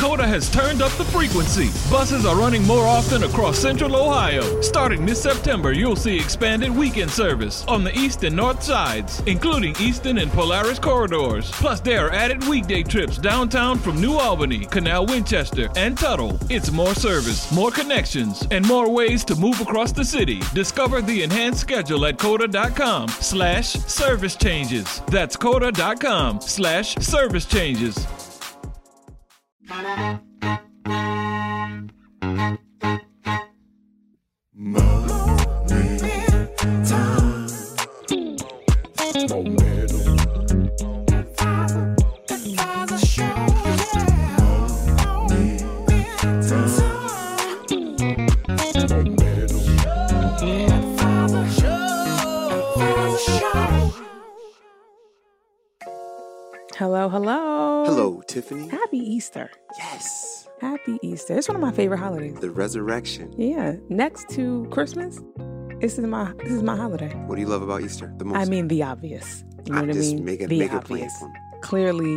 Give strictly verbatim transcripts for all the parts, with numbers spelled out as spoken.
COTA has turned up the frequency. Buses are running more often across Central Ohio. Starting this September, you'll see expanded weekend service on the east and north sides, including Easton and Polaris corridors. Plus, there are added weekday trips downtown from New Albany, Canal Winchester, and Tuttle. It's more service, more connections, and more ways to move across the city. Discover the enhanced schedule at COTA.com slash service changes. That's COTA.com slash service changes. Hello, hello. Hello, Tiffany. Happy Easter. Yes. Happy Easter. It's one of my favorite holidays. The resurrection. Yeah. Next to Christmas, this is my this is my holiday. What do you love about Easter the most? I mean, the obvious. You know I what just I mean? Make it, the make obvious. a plan for me. Clearly,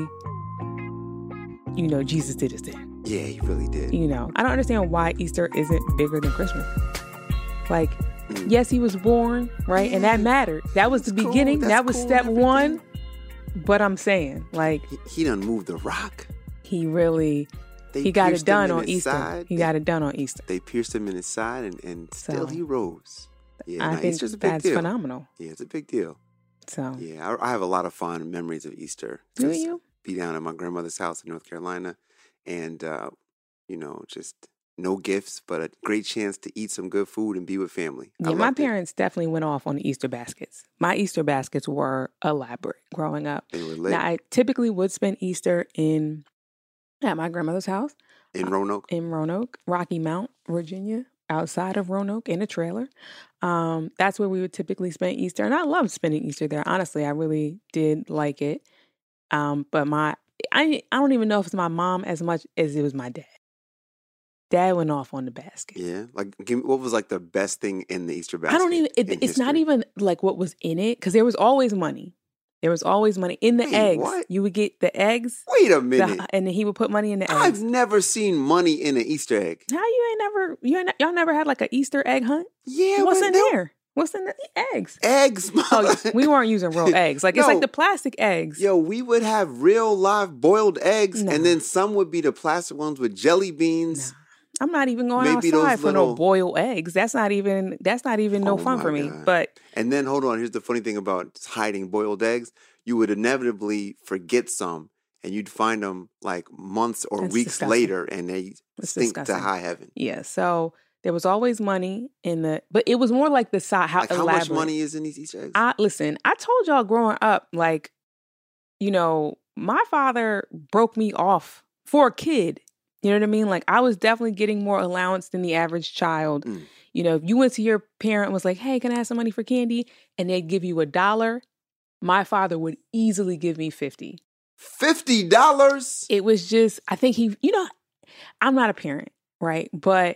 you know, Jesus did his thing. Yeah, he really did. You know, I don't understand why Easter isn't bigger than Christmas. Like, Mm. yes, he was born, right? And that mattered. That was the That's cool. beginning. That's That was cool step and everything. one. But I'm saying, like, He, he done moved the rock. he really, They he got it pierced him done in on his Easter. side. He They- got it done on Easter. They pierced him in his side, and, and still So, he rose. Yeah, I no, think Easter's a big that's deal. phenomenal. Yeah, it's a big deal. So, Yeah, I, I have a lot of fond memories of Easter. do Just you? Be down at my grandmother's house in North Carolina, and uh, you know, just no gifts, but a great chance to eat some good food and be with family. I Yeah, my loved it. parents definitely went off on the Easter baskets. My Easter baskets were elaborate growing up. They were lit Now, I typically would spend Easter in at my grandmother's house in Roanoke. in Roanoke, Rocky Mount, Virginia, outside of Roanoke in a trailer. Um, that's where we would typically spend Easter. And I loved spending Easter there. Honestly, I really did like it. Um, but my I I don't even know if it's my mom as much as it was my dad. Dad went off on the basket. Yeah, like give me, what was like the best thing in the Easter basket? I don't even, it, in it's not history? even like what was in it because there was always money. There was always money in the Wait, eggs. what? You would get the eggs, Wait a the- minute. and then he would put money in the I've eggs. never seen money in an Easter egg. How you ain't never, you ain't, y'all never had like an Easter egg hunt? Yeah, What's but in they- there? What's in the eggs? Eggs. Oh, we weren't using real eggs. Like, it's No. like the plastic eggs. Yo, we would have real live boiled eggs, No. and then some would be the plastic ones with jelly beans. No. I'm not even going Maybe those outside for little- no boiled eggs. That's not even, that's not even no Oh fun my for me. God. But And then hold on, here's the funny thing about hiding boiled eggs: you would inevitably forget some, and you'd find them like months or That's weeks disgusting. later, and they That's stink disgusting. to high heaven. yeah, so there was always money in the, but it was more like the side, how Like how elaborate. much money is in these Easter eggs? I listen, I told y'all growing up, like, you know, my father broke me off for a kid. You know what I mean? Like, I was definitely getting more allowance than the average child. Mm. You know, if you went to your parent and was like, hey, can I have some money for candy? And they'd give you a dollar, my father would easily give me fifty. Fifty dollars. It was just, I think he, you know, I'm not a parent, right? But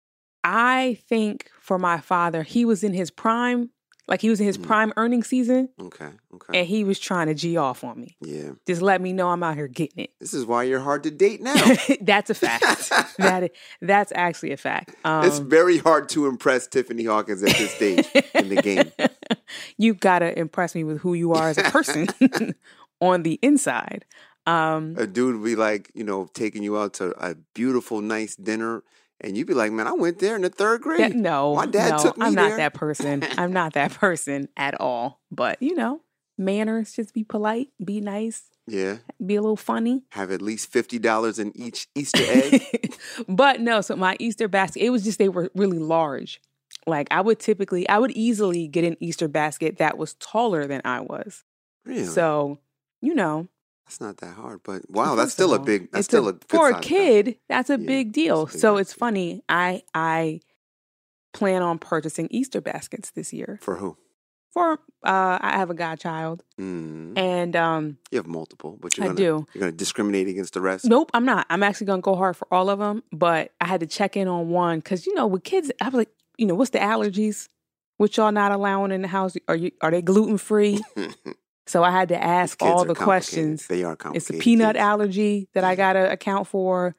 I think for my father, he was in his prime, like he was in his Mhm. prime earning season. Okay, okay, And he was trying to G off on me. yeah. Just let me know I'm out here getting This is why you're hard to date now. it. That's a fact. that is, that's actually a fact. Um, It's very hard to impress Tiffany Hawkins at this stage in the game. You've got to impress me with who you are as a person on the inside. Um, A dude would be like, you know, taking you out to a beautiful, nice dinner, and you'd be like, man, I went there in the third grade. that- no, my dad no, took me I'm not there. that person. I'm not that person at all. But, you know, manners, just be polite, be nice, Yeah, be a little funny. have at least fifty dollars in each Easter egg. But no, so my Easter basket, it was just they were really large. Like I would typically, I would easily get an Easter basket that was taller than I was. Really? So, you know. That's not that hard, but wow, first that's of still a all, big. That's it's still a, good for a size kid. That's a Yeah, big deal. it's a big So it's basket. funny. I I plan on purchasing Easter baskets this year basket. For who? for. Uh, I have a godchild, Mm. and um, You have multiple, but you're I gonna, do. You're going to discriminate against the rest. Nope, I'm not. I'm actually gonna go hard for all of them. But I had to check in on one because you know with kids, I was like, you know, what's the allergies? What y'all not allowing in the house? Are you are they gluten free? So I had to ask Kids all are the complicated. questions. They are It's complicated. a peanut kids. allergy that I gotta account for.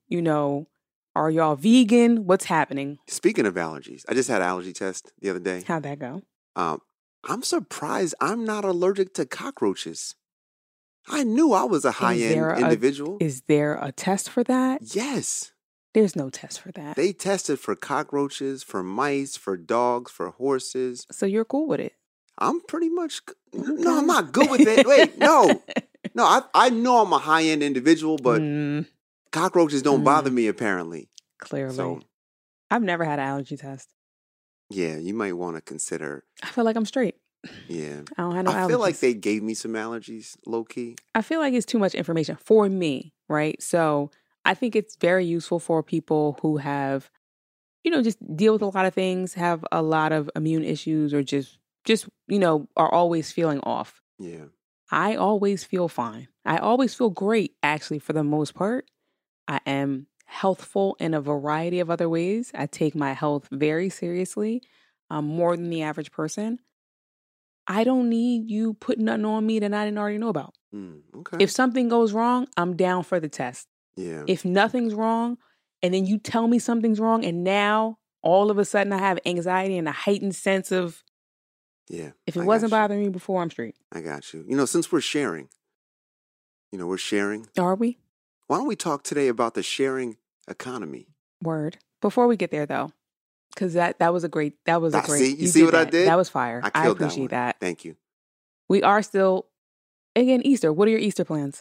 You know, are y'all vegan? What's happening? Speaking of allergies, I just had an allergy test the other day. How'd that go? Um, I'm surprised I'm not allergic to cockroaches. I knew I was a high-end individual. A, is there a test for that? Yes. There's no test for that. They tested for cockroaches, for mice, for dogs, for horses. So you're cool with it? I'm pretty much... Okay. No, I'm not good with it. Wait, no. No, I, I know I'm a high-end individual, but mm. cockroaches don't mm. bother me, apparently. Clearly. So, I've never had an allergy test. Yeah, you might want to consider... I feel like I'm straight. Yeah. I don't have no I allergies. feel like they gave me some allergies, low-key. I feel like it's too much information for me, right? So I think it's very useful for people who have, you know, just deal with a lot of things, have a lot of immune issues, or just, just you know, are always feeling off. Yeah. I always feel fine. I always feel great, actually, for the most part. I am healthful in a variety of other ways. I take my health very seriously, um, more than the average person. I don't need you putting nothing on me that I didn't already know about. Mm, okay. If something goes wrong, I'm down for the test. Yeah. If nothing's wrong, and then you tell me something's wrong, and now all of a sudden I have anxiety and a heightened sense of, yeah. If it I wasn't bothering me before, I'm straight. I got you. You know, since we're sharing, you know, we're sharing. Are we? Why don't we talk today about the sharing economy? Word. Before we get there, though. Because that, that was a great, that was a I great. See, you, you see what that. I did? That was fire. I, I appreciate that, that. Thank you. We are still, again, Easter. What are your Easter plans?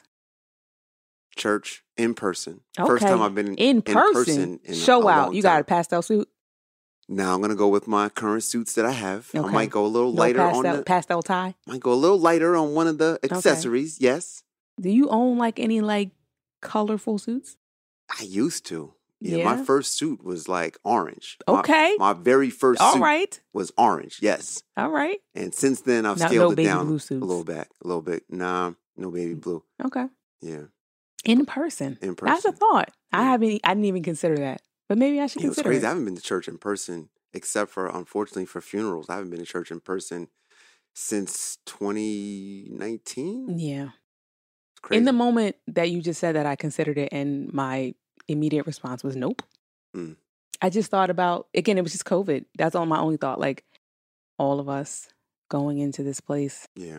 Church, in person. Okay. First time I've been in, in person. In person in Show a, a out. You got a pastel suit? Now I'm going to go with my current suits that I have. Okay. I might go a little no lighter pastel, on the... Pastel tie? Might go a little lighter on one of the accessories, okay. Yes. Do you own like any like colorful suits? I used to. Yeah, yeah. My first suit was like orange. Okay. My, my very first All suit right. was orange, yes. All right. And since then, I've Not scaled no it baby down blue suits. a little bit. A little bit. Nah, no baby blue. Okay. Yeah. In person. In person. That's a thought. Yeah. I haven't. I didn't even consider that. But maybe I should yeah, consider it. Was crazy. it. I haven't been to church in person, except for, unfortunately, for funerals. I haven't been to church in person since twenty nineteen. Yeah. It's crazy. In the moment that you just said that, I considered it, and my immediate response was nope. Mm. I just thought about, again, it was just COVID. That's all my only thought. Like, all of us going into this place. Yeah.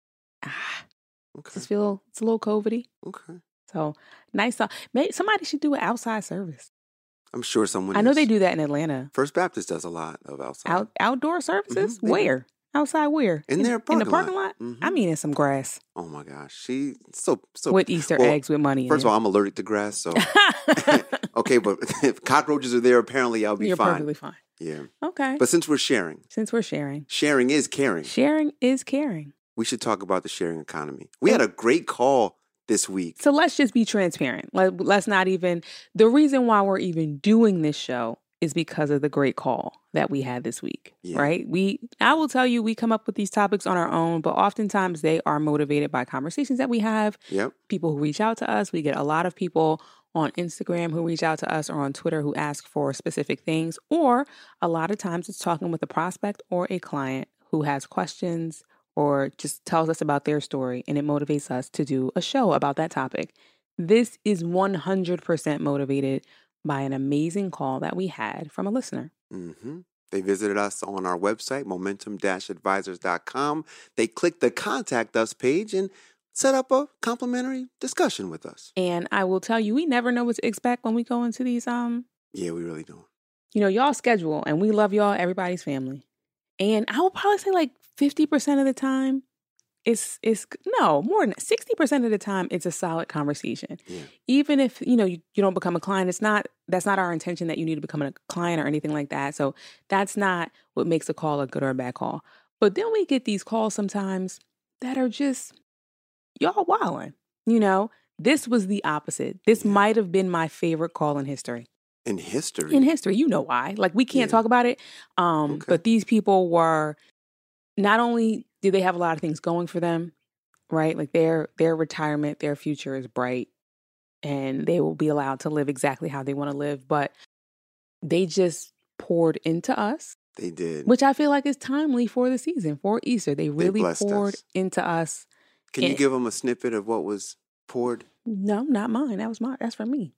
Ah, okay. Just feel, it's a little COVID-y. Okay. So, nice thought. Maybe somebody should do an outside service. I'm sure someone I know is. they do that in Atlanta. First Baptist does a lot of outside. Out, outdoor services? Mm-hmm. Where? Outside where? In, in their parking lot. In the parking lot? lot? Mm-hmm. I mean, in some grass. Oh my gosh. She, so, so. With Easter well, eggs with money in First it. of all, I'm allergic to grass, so. Okay, but if cockroaches are there, apparently I'll be You're fine. You're perfectly fine. Yeah. Okay. But since we're sharing. Since we're sharing. Sharing is caring. Sharing is caring. We should talk about the sharing economy. We had a great call this week. So let's just be transparent. Let, let's not even, the reason why we're even doing this show is because of the great call that we had this week, yeah. right? We, I will tell you, we come up with these topics on our own, but oftentimes they are motivated by conversations that we have. Yep. People who reach out to us. We get a lot of people on Instagram who reach out to us or on Twitter who ask for specific things, or a lot of times it's talking with a prospect or a client who has questions or just tells us about their story, and it motivates us to do a show about that topic. This is one hundred percent motivated by an amazing call that we had from a listener. Mm-hmm. They visited us on our website, momentum dash advisors dot com. They clicked the Contact Us page and set up a complimentary discussion with us. And I will tell you, we never know what to expect when we go into these. Um, Yeah, we really don't. You know, y'all schedule, and we love y'all, everybody's family. And I will probably say like fifty percent of the time, It's, it's no, more than sixty percent of the time, it's a solid conversation. Yeah. Even if, you know, you, you don't become a client, it's not, that's not our intention that you need to become a client or anything like that. So that's not what makes a call a good or a bad call. But then we get these calls sometimes that are just, y'all wilding. You know, this was the opposite. This Yeah. might have been my favorite call in history. In history? In history. You know why. Like, we can't Yeah. talk about it. Um, Okay. But these people were, not only did they have a lot of things going for them, right? Like their their retirement, their future is bright, and they will be allowed to live exactly how they want to live. But they just poured into us. They did. Which I feel like is timely for the season, for Easter. They really blessed poured us. into us. Can you And- give them a snippet of what was poured? No, not mine. That was mine. That's for me.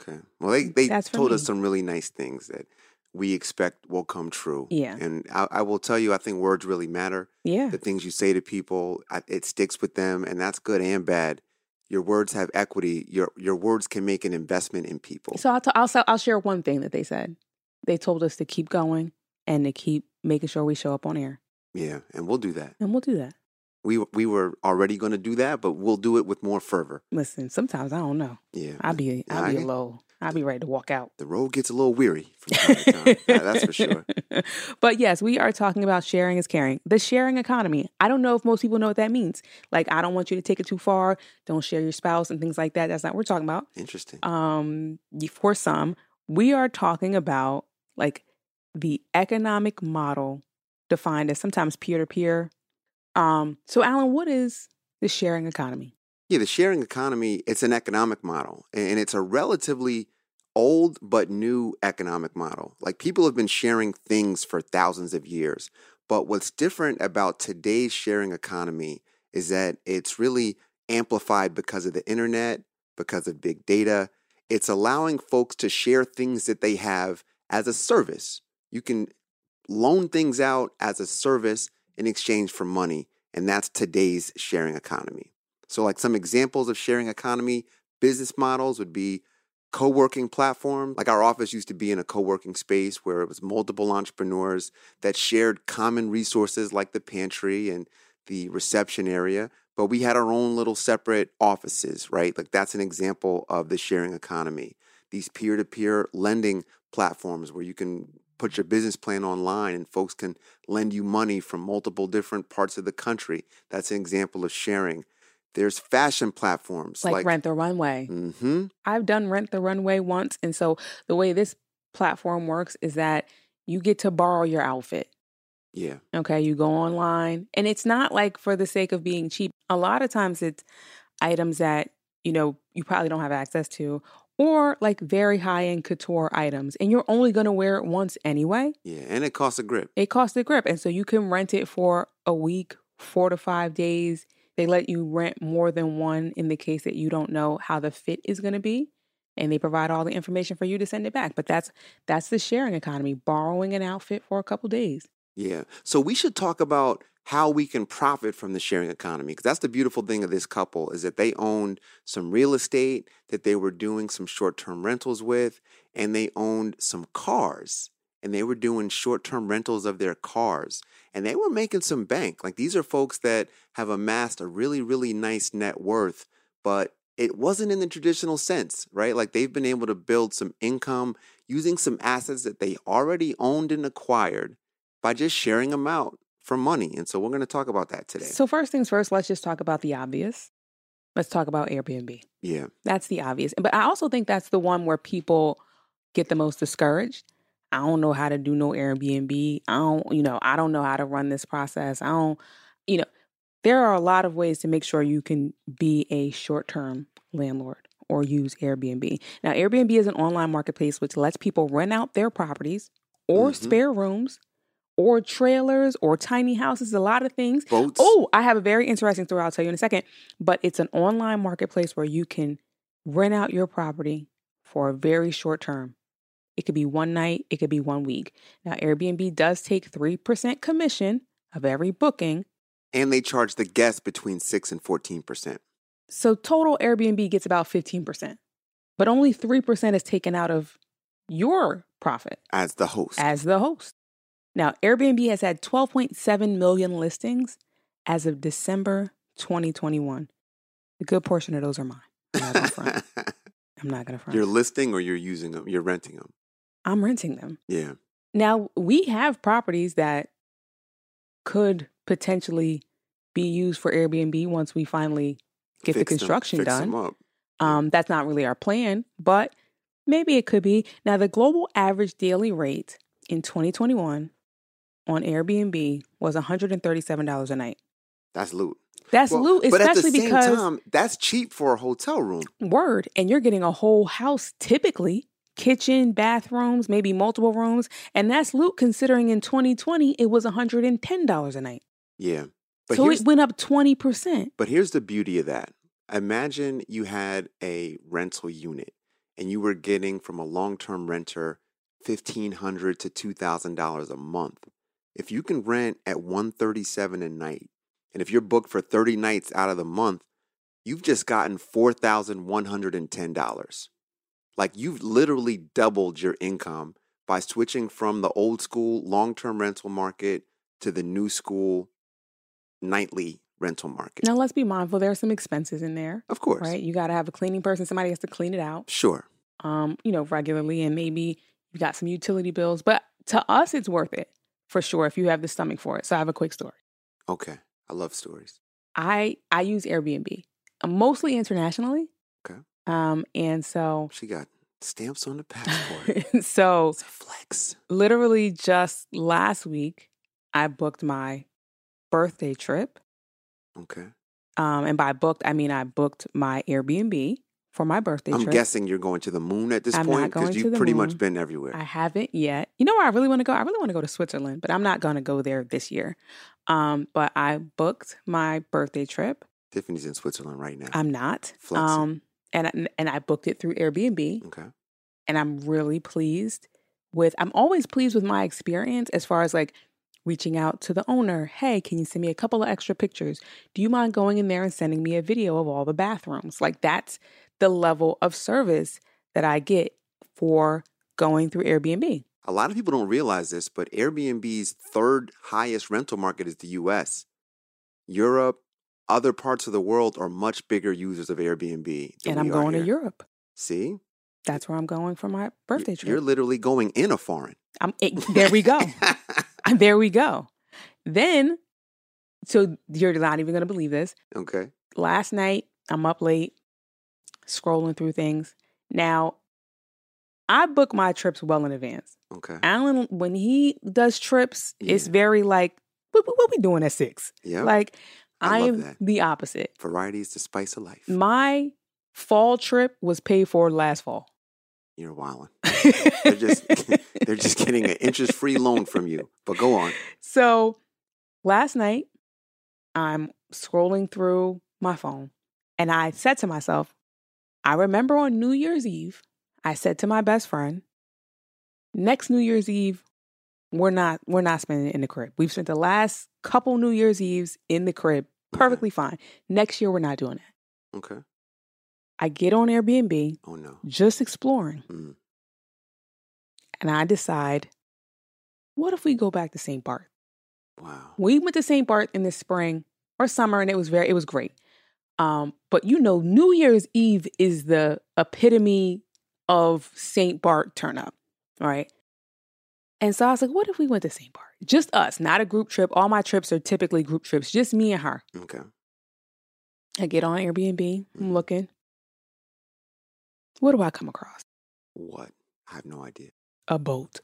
Okay. Well, they, they That's for told me. us some really nice things that we expect will come true. Yeah. And I, I will tell you, I think words really matter. Yeah. The things you say to people, I, it sticks with them, and that's good and bad. Your words have equity. Your your words can make an investment in people. So I'll, t- I'll, I'll share one thing that they said. They told us to keep going and to keep making sure we show up on air. Yeah, and we'll do that. And we'll do that. We we were already going to do that, but we'll do it with more fervor. Listen, sometimes I don't know. Yeah. I'll be, I'll I be a get- little, I'll be ready to walk out. The road gets a little weary from time to time. Yeah, that's for sure. But yes, we are talking about sharing is caring. The sharing economy. I don't know if most people know what that means. Like, I don't want you to take it too far. Don't share your spouse and things like that. That's not what we're talking about. Interesting. Um, for some, we are talking about like the economic model defined as sometimes peer-to-peer. Um, so Alan, what is the sharing economy? Yeah, the sharing economy, it's an economic model, and it's a relatively old but new economic model. Like, people have been sharing things for thousands of years, but what's different about today's sharing economy is that it's really amplified because of the internet, because of big data. It's allowing folks to share things that they have as a service. You can loan things out as a service in exchange for money, and that's today's sharing economy. So like some examples of sharing economy business models would be co-working platform. Like, our office used to be in a co-working space where it was multiple entrepreneurs that shared common resources like the pantry and the reception area, but we had our own little separate offices, right? Like, that's an example of the sharing economy. These peer-to-peer lending platforms where you can put your business plan online and folks can lend you money from multiple different parts of the country. That's an example of sharing. There's fashion platforms Like, like, Rent the Runway. Mm-hmm. I've done Rent the Runway once. And so the way this platform works is that you get to borrow your outfit. Yeah. Okay. You go online, and it's not like for the sake of being cheap. A lot of times it's items that, you know, you probably don't have access to, or like very high end couture items. And you're only going to wear it once anyway. Yeah. And it costs a grip. It costs a grip. And so you can rent it for a week, four to five days. They let you rent more than one in the case that you don't know how the fit is going to be. And they provide all the information for you to send it back. But that's that's the sharing economy, borrowing an outfit for a couple days. Yeah. So we should talk about how we can profit from the sharing economy, because that's the beautiful thing of this couple is that they owned some real estate that they were doing some short-term rentals with, and they owned some cars, and they were doing short-term rentals of their cars, and they were making some bank. Like, these are folks that have amassed a really, really nice net worth, but it wasn't in the traditional sense, right? Like, they've been able to build some income using some assets that they already owned and acquired by just sharing them out for money. And so we're going to talk about that today. So first things first, let's just talk about the obvious. Let's talk about Airbnb. Yeah. That's the obvious. But I also think that's the one where people get the most discouraged. I don't know how to do no Airbnb. I don't, you know, I don't know how to run this process. I don't, you know, there are a lot of ways to make sure you can be a short-term landlord or use Airbnb. Now, Airbnb is an online marketplace which lets people rent out their properties or Mhm. spare rooms or trailers or tiny houses, a lot of things. Boats. Oh, I have a very interesting story I'll tell you in a second. But it's an online marketplace where you can rent out your property for a very short term. It could be one night. It could be one week. Now, Airbnb does take three percent commission of every booking. And they charge the guests between six and fourteen percent. So total Airbnb gets about fifteen percent. But only three percent is taken out of your profit As the host. as the host. Now, Airbnb has had twelve point seven million listings as of December twenty twenty-one. A good portion of those are mine. I'm not going to front. I'm not going to front. You're listing or you're using them? You're renting them? I'm renting them. Yeah. Now, we have properties that could potentially be used for Airbnb once we finally get the Fix them- construction fix done. them up. Um, that's not really our plan, but maybe it could be. Now, the global average daily rate in twenty twenty-one on Airbnb was one hundred thirty-seven dollars a night. That's loot. That's Well, loot, but at the especially same because time, that's cheap for a hotel room. word, and you're getting a whole house typically, kitchen, bathrooms, maybe multiple rooms, and that's loot considering in twenty twenty it was one hundred ten dollars a night. Yeah. But So here's, it went up twenty percent. but here's the beauty of that. Imagine you had a rental unit and you were getting from a long-term renter fifteen hundred dollars to two thousand dollars a month. If you can rent at one hundred thirty-seven dollars a night, and if you're booked for thirty nights out of the month, you've just gotten four thousand one hundred ten dollars. Like, you've literally doubled your income by switching from the old school long-term rental market to the new school nightly rental market. Now, let's be mindful. There are some expenses in there. Of course. Right? You got to have a cleaning person. Somebody has to clean it out. Sure. Um, you know, regularly. And maybe you got some utility bills. But to us, it's worth it, for sure, if you have the stomach for it. So I have a quick story. Okay. I love stories. I I use Airbnb, uh, mostly internationally. Okay. Um, and so... She got stamps on the passport. So... It's a flex. Literally just last week, I booked my birthday trip. Okay. Um, and by booked, I mean I booked my Airbnb for my birthday I'm trip. guessing you're going to the moon at this I'm point not going because to you've the pretty moon. much been everywhere. I haven't yet. You know where I really want to go? I really want to go to Switzerland, but I'm not going to go there this year. Um, but I booked my birthday trip. Tiffany's in Switzerland right now. I'm not. Flexing. Um, and and I booked it through Airbnb. Okay. And I'm really pleased with. I'm always pleased with my experience as far as like reaching out to the owner. Hey, can you send me a couple of extra pictures? Do you mind going in there and sending me a video of all the bathrooms? Like, that's the level of service that I get for going through Airbnb. A lot of people don't realize this, but Airbnb's third highest rental market is the U S. Europe, other parts of the world are much bigger users of Airbnb than And I'm we are going here. to Europe. See? That's where I'm going for my birthday trip. You're literally going in a foreign. I'm, it, there we go. There we go. Then, so you're not even going to believe this. Okay. Last night, I'm up late, scrolling through things. Now, I book my trips well in advance. Okay. Alan, when he does trips, Yeah. it's very like, what, what we doing at six? Yeah. Like, I I love am that. the opposite. Variety is the spice of life. My fall trip was paid for last fall. You're wilding. They're just they're just getting an interest-free loan from you. But go on. So last night, I'm scrolling through my phone and I said to myself, I remember on New Year's Eve, I said to my best friend, next New Year's Eve, we're not we're not spending it in the crib. We've spent the last couple New Year's Eves in the crib. Perfectly fine. Next year, we're not doing that. Okay. I get on Airbnb, Oh, no. just exploring, Mm. and I decide, what if we go back to Saint Bart? Wow. We went to Saint Bart in the spring or summer, and it was very, it was great. Um, but you know, New Year's Eve is the epitome of Saint Bart turn up, right? And so I was like, what if we went to Saint Bart? Just us, not a group trip. All my trips are typically group trips, just me and her. Okay. I get on Airbnb, I'm Mhm. looking. What do I come across? What? I have no idea. A boat.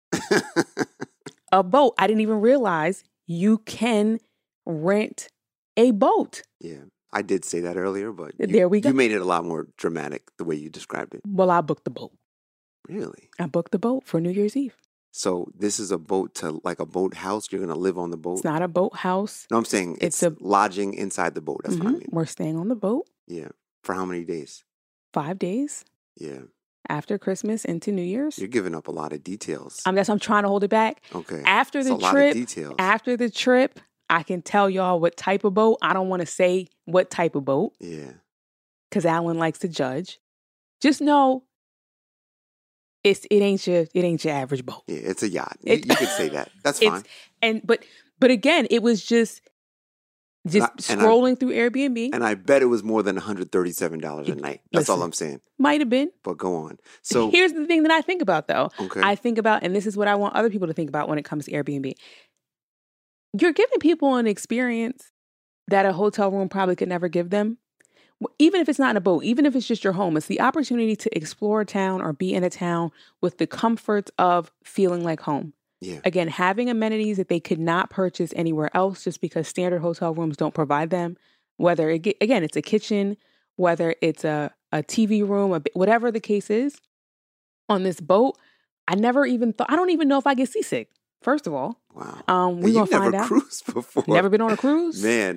A boat. I didn't even realize you can rent a boat. Yeah. I did say that earlier, but you, There we go. you made it a lot more dramatic the way you described it. Well, I booked the boat. Really? I booked the boat for New Year's Eve. So this is a boat to like a boat house. You're going to live on the boat? It's not a boat house. No, I'm saying it's, It's a- lodging inside the boat. That's what I Mhm. mean. We're staying on the boat Yeah. For how many days? five days Yeah. after Christmas into New Year's. You're giving up a lot of details. I'm that's I'm trying to hold it back. Okay. After It's the a lot trip, of details. after the trip, I can tell y'all what type of boat. I don't want to say what type of boat Yeah. because Alan likes to judge. Just know it's it ain't your it ain't your average boat. Yeah. It's a yacht. You, It- you could say that. That's It's- fine. And but but again, it was just just I- and I- scrolling through Airbnb. And I bet it was more than one hundred thirty-seven dollars a It- night. That's all listen. I'm saying. Might have been. But go on. So, Here's the thing that I think about though. okay. I think about, and this is what I want other people to think about when it comes to Airbnb. You're giving people an experience that a hotel room probably could never give them. Even if it's not in a boat, even if it's just your home, it's the opportunity to explore a town or be in a town with the comforts of feeling like home. yeah. Again, having amenities that they could not purchase anywhere else just because standard hotel rooms don't provide them. Whether, it, again, it's a kitchen, whether it's a, a T V room, a, whatever the case is. On this boat, I never even thought, I don't even know if I get seasick, first of all. Wow. Um, And We're going you've to find never out. cruised before. Never been on a cruise? Man,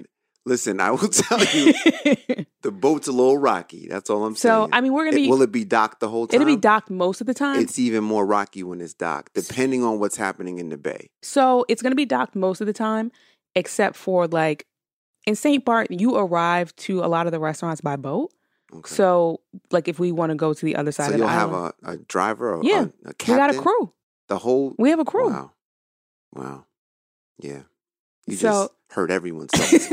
Listen, I will tell you, the boat's a little rocky. That's all I'm so, saying. I mean, we're going to be... It, will it be docked the whole time? It'll be docked most of the time. It's even more rocky when it's docked, depending on what's happening in the bay. So, it's going to be docked most of the time, except for, like, in Saint Bart, you arrive to a lot of the restaurants by boat. Okay. So, like, if we want to go to the other side so of the island. So, island... you'll have a, a driver or yeah, a, a captain? We got a crew. The whole... We have a crew. Wow. Wow. Yeah. You so, just heard everyone's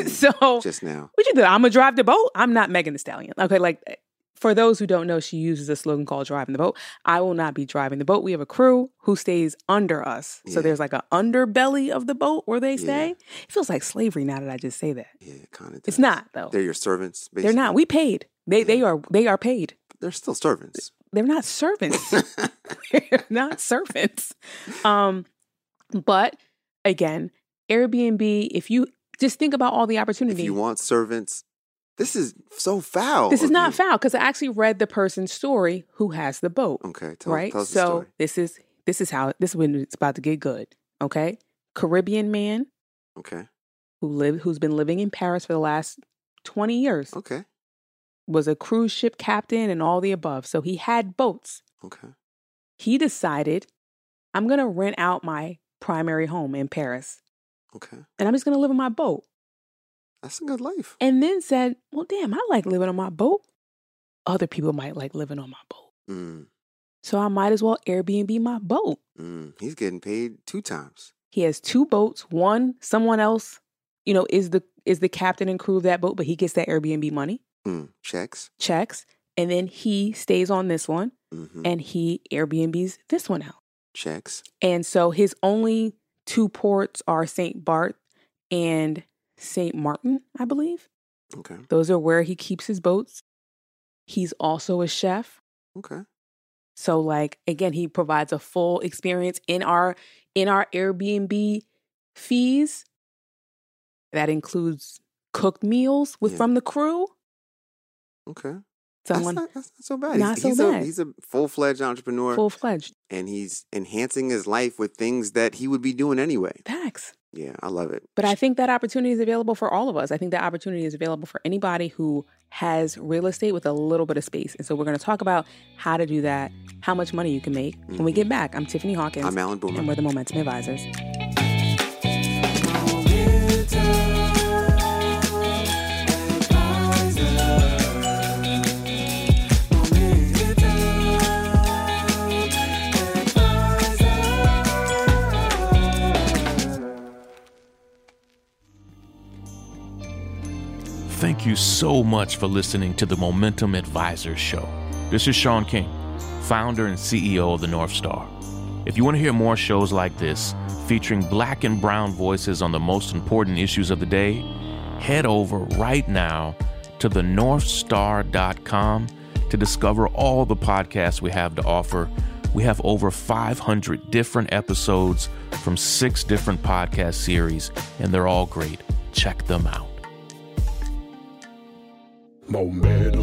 so just now. What you do? I'm going to drive the boat? I'm not Megan Thee Stallion. Okay, like, for those who don't know, she uses a slogan called driving the boat. I will not be driving the boat. We have a crew who stays under us. Yeah. So there's like an underbelly of the boat where they stay. Yeah. It feels like slavery now that I just say that. Yeah, it kind of does. It's not, though. They're your servants, basically. They're not. We paid. They, yeah. they, are, they are paid. They're still servants. They're not servants. They're not servants. Um, but, again... Airbnb, if you just think about all the opportunity. If you want servants, this is so foul. This is not you. foul because I actually read the person's story who has the boat. Okay, tell, right? tell us so the story. this is this is how this is when it's about to get good. Okay, Caribbean man. Okay. Who live who's been living in Paris for the last twenty years. Okay. Was a cruise ship captain and all the above. So he had boats. Okay. He decided, I'm gonna rent out my primary home in Paris. Okay. And I'm just going to live on my boat. That's a good life. And then said, well, damn, I like living on my boat. Other people might like living on my boat. Mm. So I might as well Airbnb my boat. Mm. He's getting paid two times. He has two boats. One, someone else, you know, is the is the captain and crew of that boat, but he gets that Airbnb money. Mm. Checks. Checks. And then he stays on this one mm-hmm. and he Airbnbs this one out. Checks. And so his only... two ports are Saint Bart and Saint Martin, I believe. Okay. Those are where he keeps his boats. He's also a chef. Okay. So, like, again, he provides a full experience in our in our Airbnb fees. That includes cooked meals with yeah. from the crew. Okay. Someone, that's, not, that's not so bad. Not he's, so he's bad. A, he's a full-fledged entrepreneur. Full-fledged. And he's enhancing his life with things that he would be doing anyway. Facts. Yeah, I love it. But I think that opportunity is available for all of us. I think that opportunity is available for anybody who has real estate with a little bit of space. And so we're going to talk about how to do that, how much money you can make. Mm-hmm. When we get back, I'm Tiffany Hawkins. I'm Alan Boomer. And we're the Momentum Advisors. Thank you so much for listening to the Momentum Advisors Show. This is Sean King, founder and C E O of the North Star. If you want to hear more shows like this, featuring black and brown voices on the most important issues of the day, head over right now to the north star dot com to discover all the podcasts we have to offer. We have over five hundred different episodes from six different podcast series, and they're all great. Check them out. Momentum.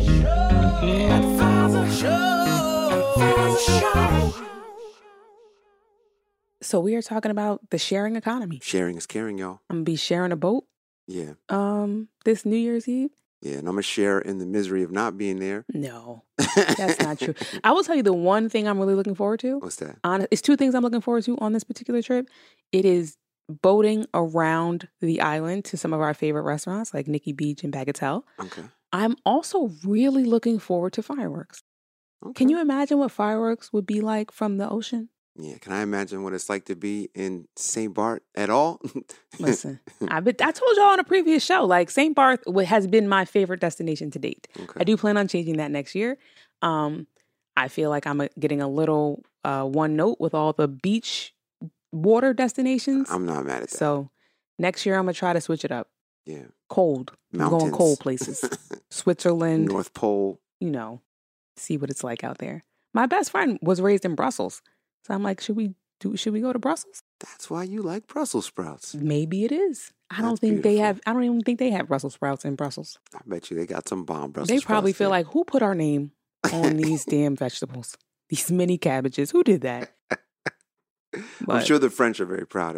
So we are talking about the sharing economy. Sharing is caring, y'all. I'm gonna be sharing a boat. Yeah. Um, this New Year's Eve. Yeah, and I'm gonna share in the misery of not being there. No, that's not true. I will tell you the one thing I'm really looking forward to. What's that? On, it's two things I'm looking forward to on this particular trip. It is boating around the island to some of our favorite restaurants like Nikki Beach and Bagatelle. Okay. I'm also really looking forward to fireworks. Okay. Can you imagine what fireworks would be like from the ocean? Yeah, can I imagine what it's like to be in Saint Bart at all? Listen, I been, I told y'all on a previous show, like Saint Bart has been my favorite destination to date. Okay. I do plan on changing that next year. Um, I feel like I'm a, getting a little uh, one note with all the beach water destinations. I'm not mad at that. So next year I'm gonna try to switch it up. Yeah, cold, mountains, going cold places, Switzerland, North Pole. You know, see what it's like out there. My best friend was raised in Brussels. So I'm like, should we do? Should we go to Brussels? That's why you like Brussels sprouts. Maybe it is. I That's don't think beautiful. they have. I don't even think they have Brussels sprouts in Brussels. I bet you they got some bomb Brussels They sprouts. probably feel there. like, who put our name on these damn vegetables? These mini cabbages. Who did that? I'm But- sure the French are very proud of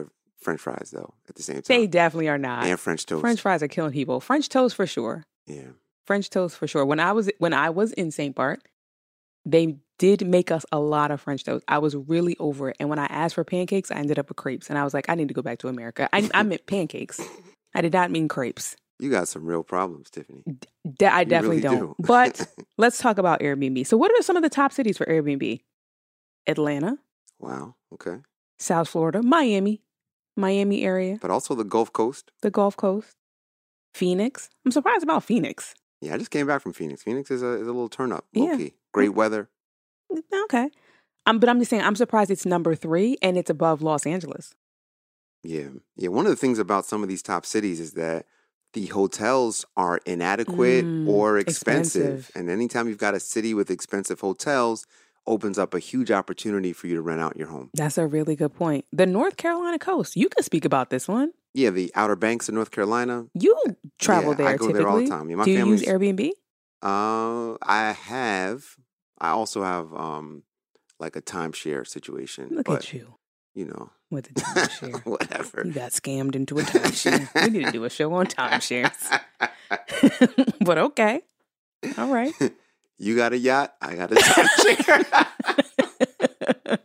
French fries, though, at the same time. They definitely are not. And French toast. French fries are killing people. French toast for sure. Yeah. French toast for sure. When I was when I was in Saint Bart, they did make us a lot of French toast. I was really over it. And when I asked for pancakes, I ended up with crepes. And I was like, I need to go back to America. I, I meant pancakes. I did not mean crepes. You got some real problems, Tiffany. D- I definitely really don't. do. But let's talk about Airbnb. So what are some of the top cities for Airbnb? Atlanta. Wow. Okay. South Florida. Miami. Miami area. But also the Gulf Coast. The Gulf Coast. Phoenix. I'm surprised about Phoenix. Yeah, I just came back from Phoenix. Phoenix is a, is a little turn up, low Yeah. key. Great weather. Okay. Um, but I'm just saying, I'm surprised it's number three and it's above Los Angeles. Yeah. Yeah. One of the things about some of these top cities is that the hotels are inadequate Mm, or expensive. expensive. And anytime you've got a city with expensive hotels, opens up a huge opportunity for you to rent out your home. That's a really good point. The North Carolina coast. You can speak about this one. Yeah, the Outer Banks of North Carolina. You travel Yeah, there I go typically. there all the time. Yeah, my Do you use family's- Airbnb? Uh, I have. I also have um like a timeshare situation. Look but, at you You know, with the timeshare. whatever. You got scammed into a timeshare. We need to do a show on timeshares. But okay. All right. You got a yacht. I got a timeshare.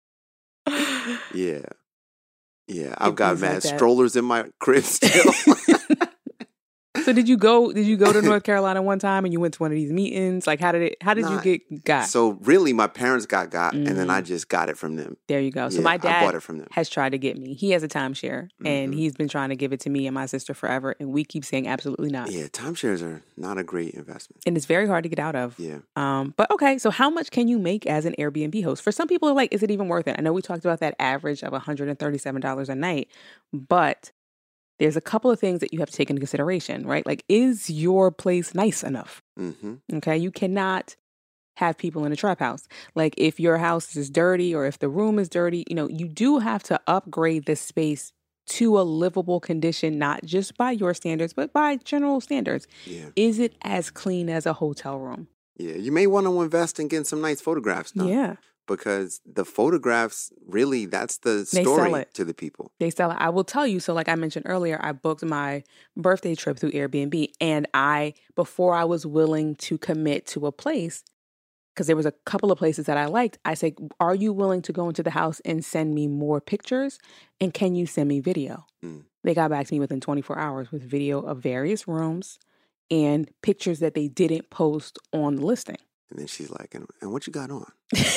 yeah. Yeah. I've It got feels like mad that. strollers in my crib still. So did you go did you go to North Carolina one time and you went to one of these meetings? Like how did it how did Nah, you get got? So really, my parents got got, and then I Mm. just got it from them. There you go. So Yeah, my I dad bought it from them. has tried to get me. He has a timeshare and Mhm. he's been trying to give it to me and my sister forever and we keep saying absolutely not. Yeah, timeshares are not a great investment. And it's very hard to get out of. Yeah. Um, but okay, so how much can you make as an Airbnb host? For some people, are like, is it even worth it? I know we talked about that average of one hundred thirty-seven dollars a night, but there's a couple of things that you have to take into consideration, right? Like, is your place nice enough? Mm-hmm. Okay, you cannot have people in a trap house. Like, if your house is dirty or if the room is dirty, you know, you do have to upgrade the space to a livable condition, not just by your standards, but by general standards. Yeah. Is it as clean as a hotel room? Yeah. You may want to invest in getting some nice photographs now. Yeah. Because the photographs, really, that's the They sell story it. to the people. They sell it. I will tell you. So, like I mentioned earlier, I booked my birthday trip through Airbnb. And I, before I was willing to commit to a place, because there was a couple of places that I liked, I said, are you willing to go into the house and send me more pictures? And can you send me video? Mm. They got back to me within twenty-four hours with video of various rooms and pictures that they didn't post on the listing. And then she's like, and, and what you got on?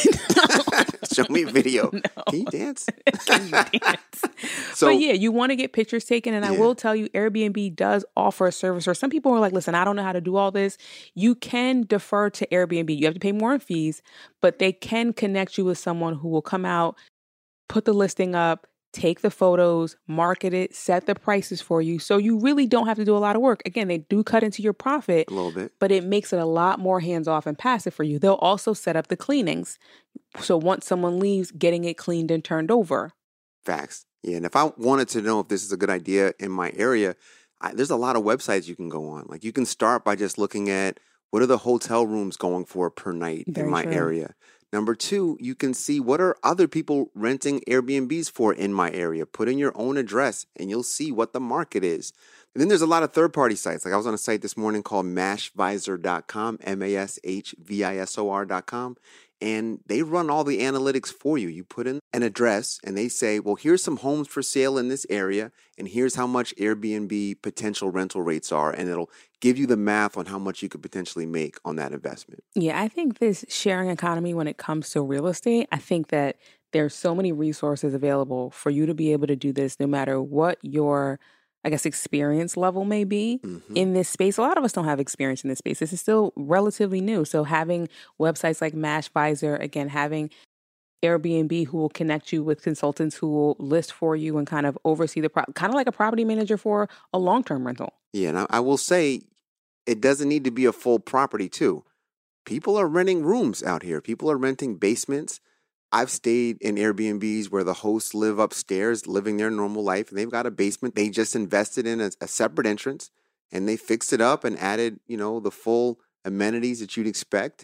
Show me a video. No. Can you dance? Can you dance? So, but yeah, you want to get pictures taken. And I Yeah. will tell you, Airbnb does offer a service. Or some people are like, listen, I don't know how to do all this. You can defer to Airbnb. You have to pay more in fees, but they can connect you with someone who will come out, put the listing up, take the photos, market it, set the prices for you. So you really don't have to do a lot of work. Again, they do cut into your profit, a little bit. but it makes it a lot more hands-off and passive for you. They'll also set up the cleanings. So once someone leaves, getting it cleaned and turned over. Facts. Yeah. And if I wanted to know if this is a good idea in my area, I, there's a lot of websites you can go on. Like you can start by just looking at what are the hotel rooms going for per night Very in my true. area. Number two, you can see what are other people renting Airbnbs for in my area. Put in your own address and you'll see what the market is. And then there's a lot of third-party sites. Like I was on a site this morning called mashvisor dot com, M A S H V I S O R dot com. And they run all the analytics for you. You put in an address and they say, well, here's some homes for sale in this area. And here's how much Airbnb potential rental rates are. And it'll give you the math on how much you could potentially make on that investment. Yeah, I think this sharing economy when it comes to real estate, I think that there's so many resources available for you to be able to do this no matter what your, I guess, experience level may be Mhm. in this space. A lot of us don't have experience in this space. This is still relatively new. So having websites like MashVisor, again, having Airbnb who will connect you with consultants who will list for you and kind of oversee the, pro- kind of like a property manager for a long-term rental. Yeah, and I, I will say it doesn't need to be a full property too. People are renting rooms out here. People are renting basements. I've stayed in Airbnbs where the hosts live upstairs, living their normal life, and they've got a basement. They just invested in a, a separate entrance, and they fixed it up and added, you know, the full amenities that you'd expect.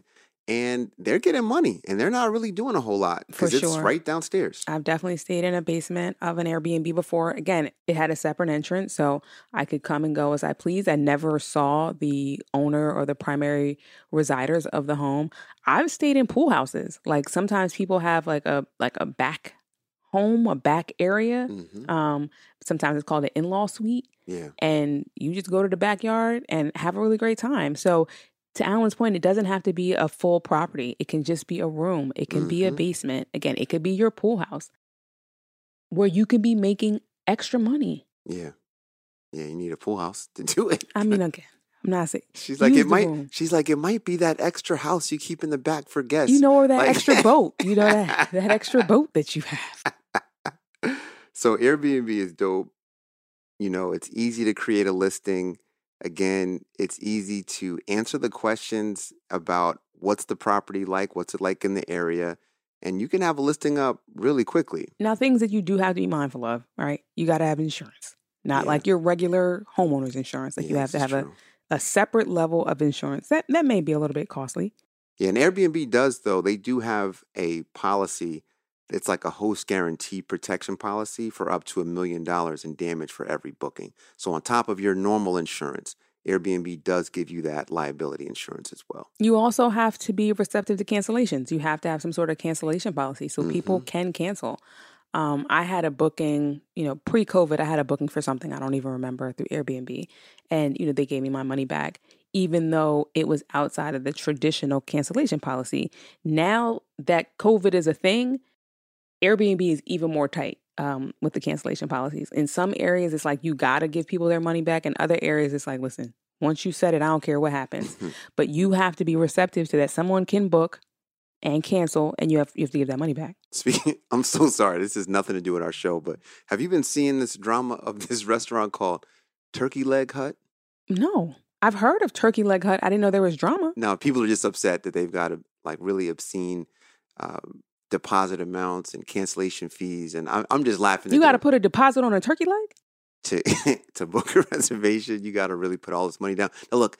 and they're getting money, and they're not really doing a whole lot For because it's sure. right downstairs. I've definitely stayed in a basement of an Airbnb before. Again, it had a separate entrance, so I could come and go as I please. I never saw the owner or the primary residers of the home. I've stayed in pool houses. Like sometimes people have like a like a back home, a back area. hmm Um, sometimes it's called an in-law suite. Yeah. And you just go to the backyard and have a really great time. So to Alan's point, it doesn't have to be a full property. It can just be a room. It can be a hmm basement. Again, it could be your pool house where you could be making extra money. Yeah. Yeah. You need a pool house to do it. I mean, again, I'm not saying She's like, use it the might. room. She's like, it might be that extra house you keep in the back for guests. You know, or that Like- extra boat. You know that that extra boat that you have. So Airbnb is dope. You know, it's easy to create a listing. Again, it's easy to answer the questions about what's the property like, what's it like in the area, and you can have a listing up really quickly. Now, things that you do have to be mindful of, right? You got to have insurance, not Yeah. like your regular homeowner's insurance. Like you Yeah, have to this have is a, true. a separate level of insurance. That that may be a little bit costly. Yeah, and Airbnb does, though. They do have a policy. It's like a host guarantee protection policy for up to a million dollars in damage for every booking. So on top of your normal insurance, Airbnb does give you that liability insurance as well. You also have to be receptive to cancellations. You have to have some sort of cancellation policy so people Mhm. can cancel. Um, I had a booking, you know, pre-COVID, I had a booking for something I don't even remember through Airbnb. And, you know, they gave me my money back, even though it was outside of the traditional cancellation policy. Now that COVID is a thing, Airbnb is even more tight um, with the cancellation policies. In some areas, it's like you got to give people their money back. In other areas, it's like, listen, once you said it, I don't care what happens. But you have to be receptive to that. Someone can book and cancel, and you have you have to give that money back. Speaking, I'm so sorry. This has nothing to do with our show, but have you been seeing this drama of this restaurant called Turkey Leg Hut? No, I've heard of Turkey Leg Hut. I didn't know there was drama. Now, people are just upset that they've got a, like really obscene um, deposit amounts and cancellation fees, and I'm, I'm just laughing. You at got to them. put a deposit on a turkey leg? to to book a reservation. You got to really put all this money down. Now, look,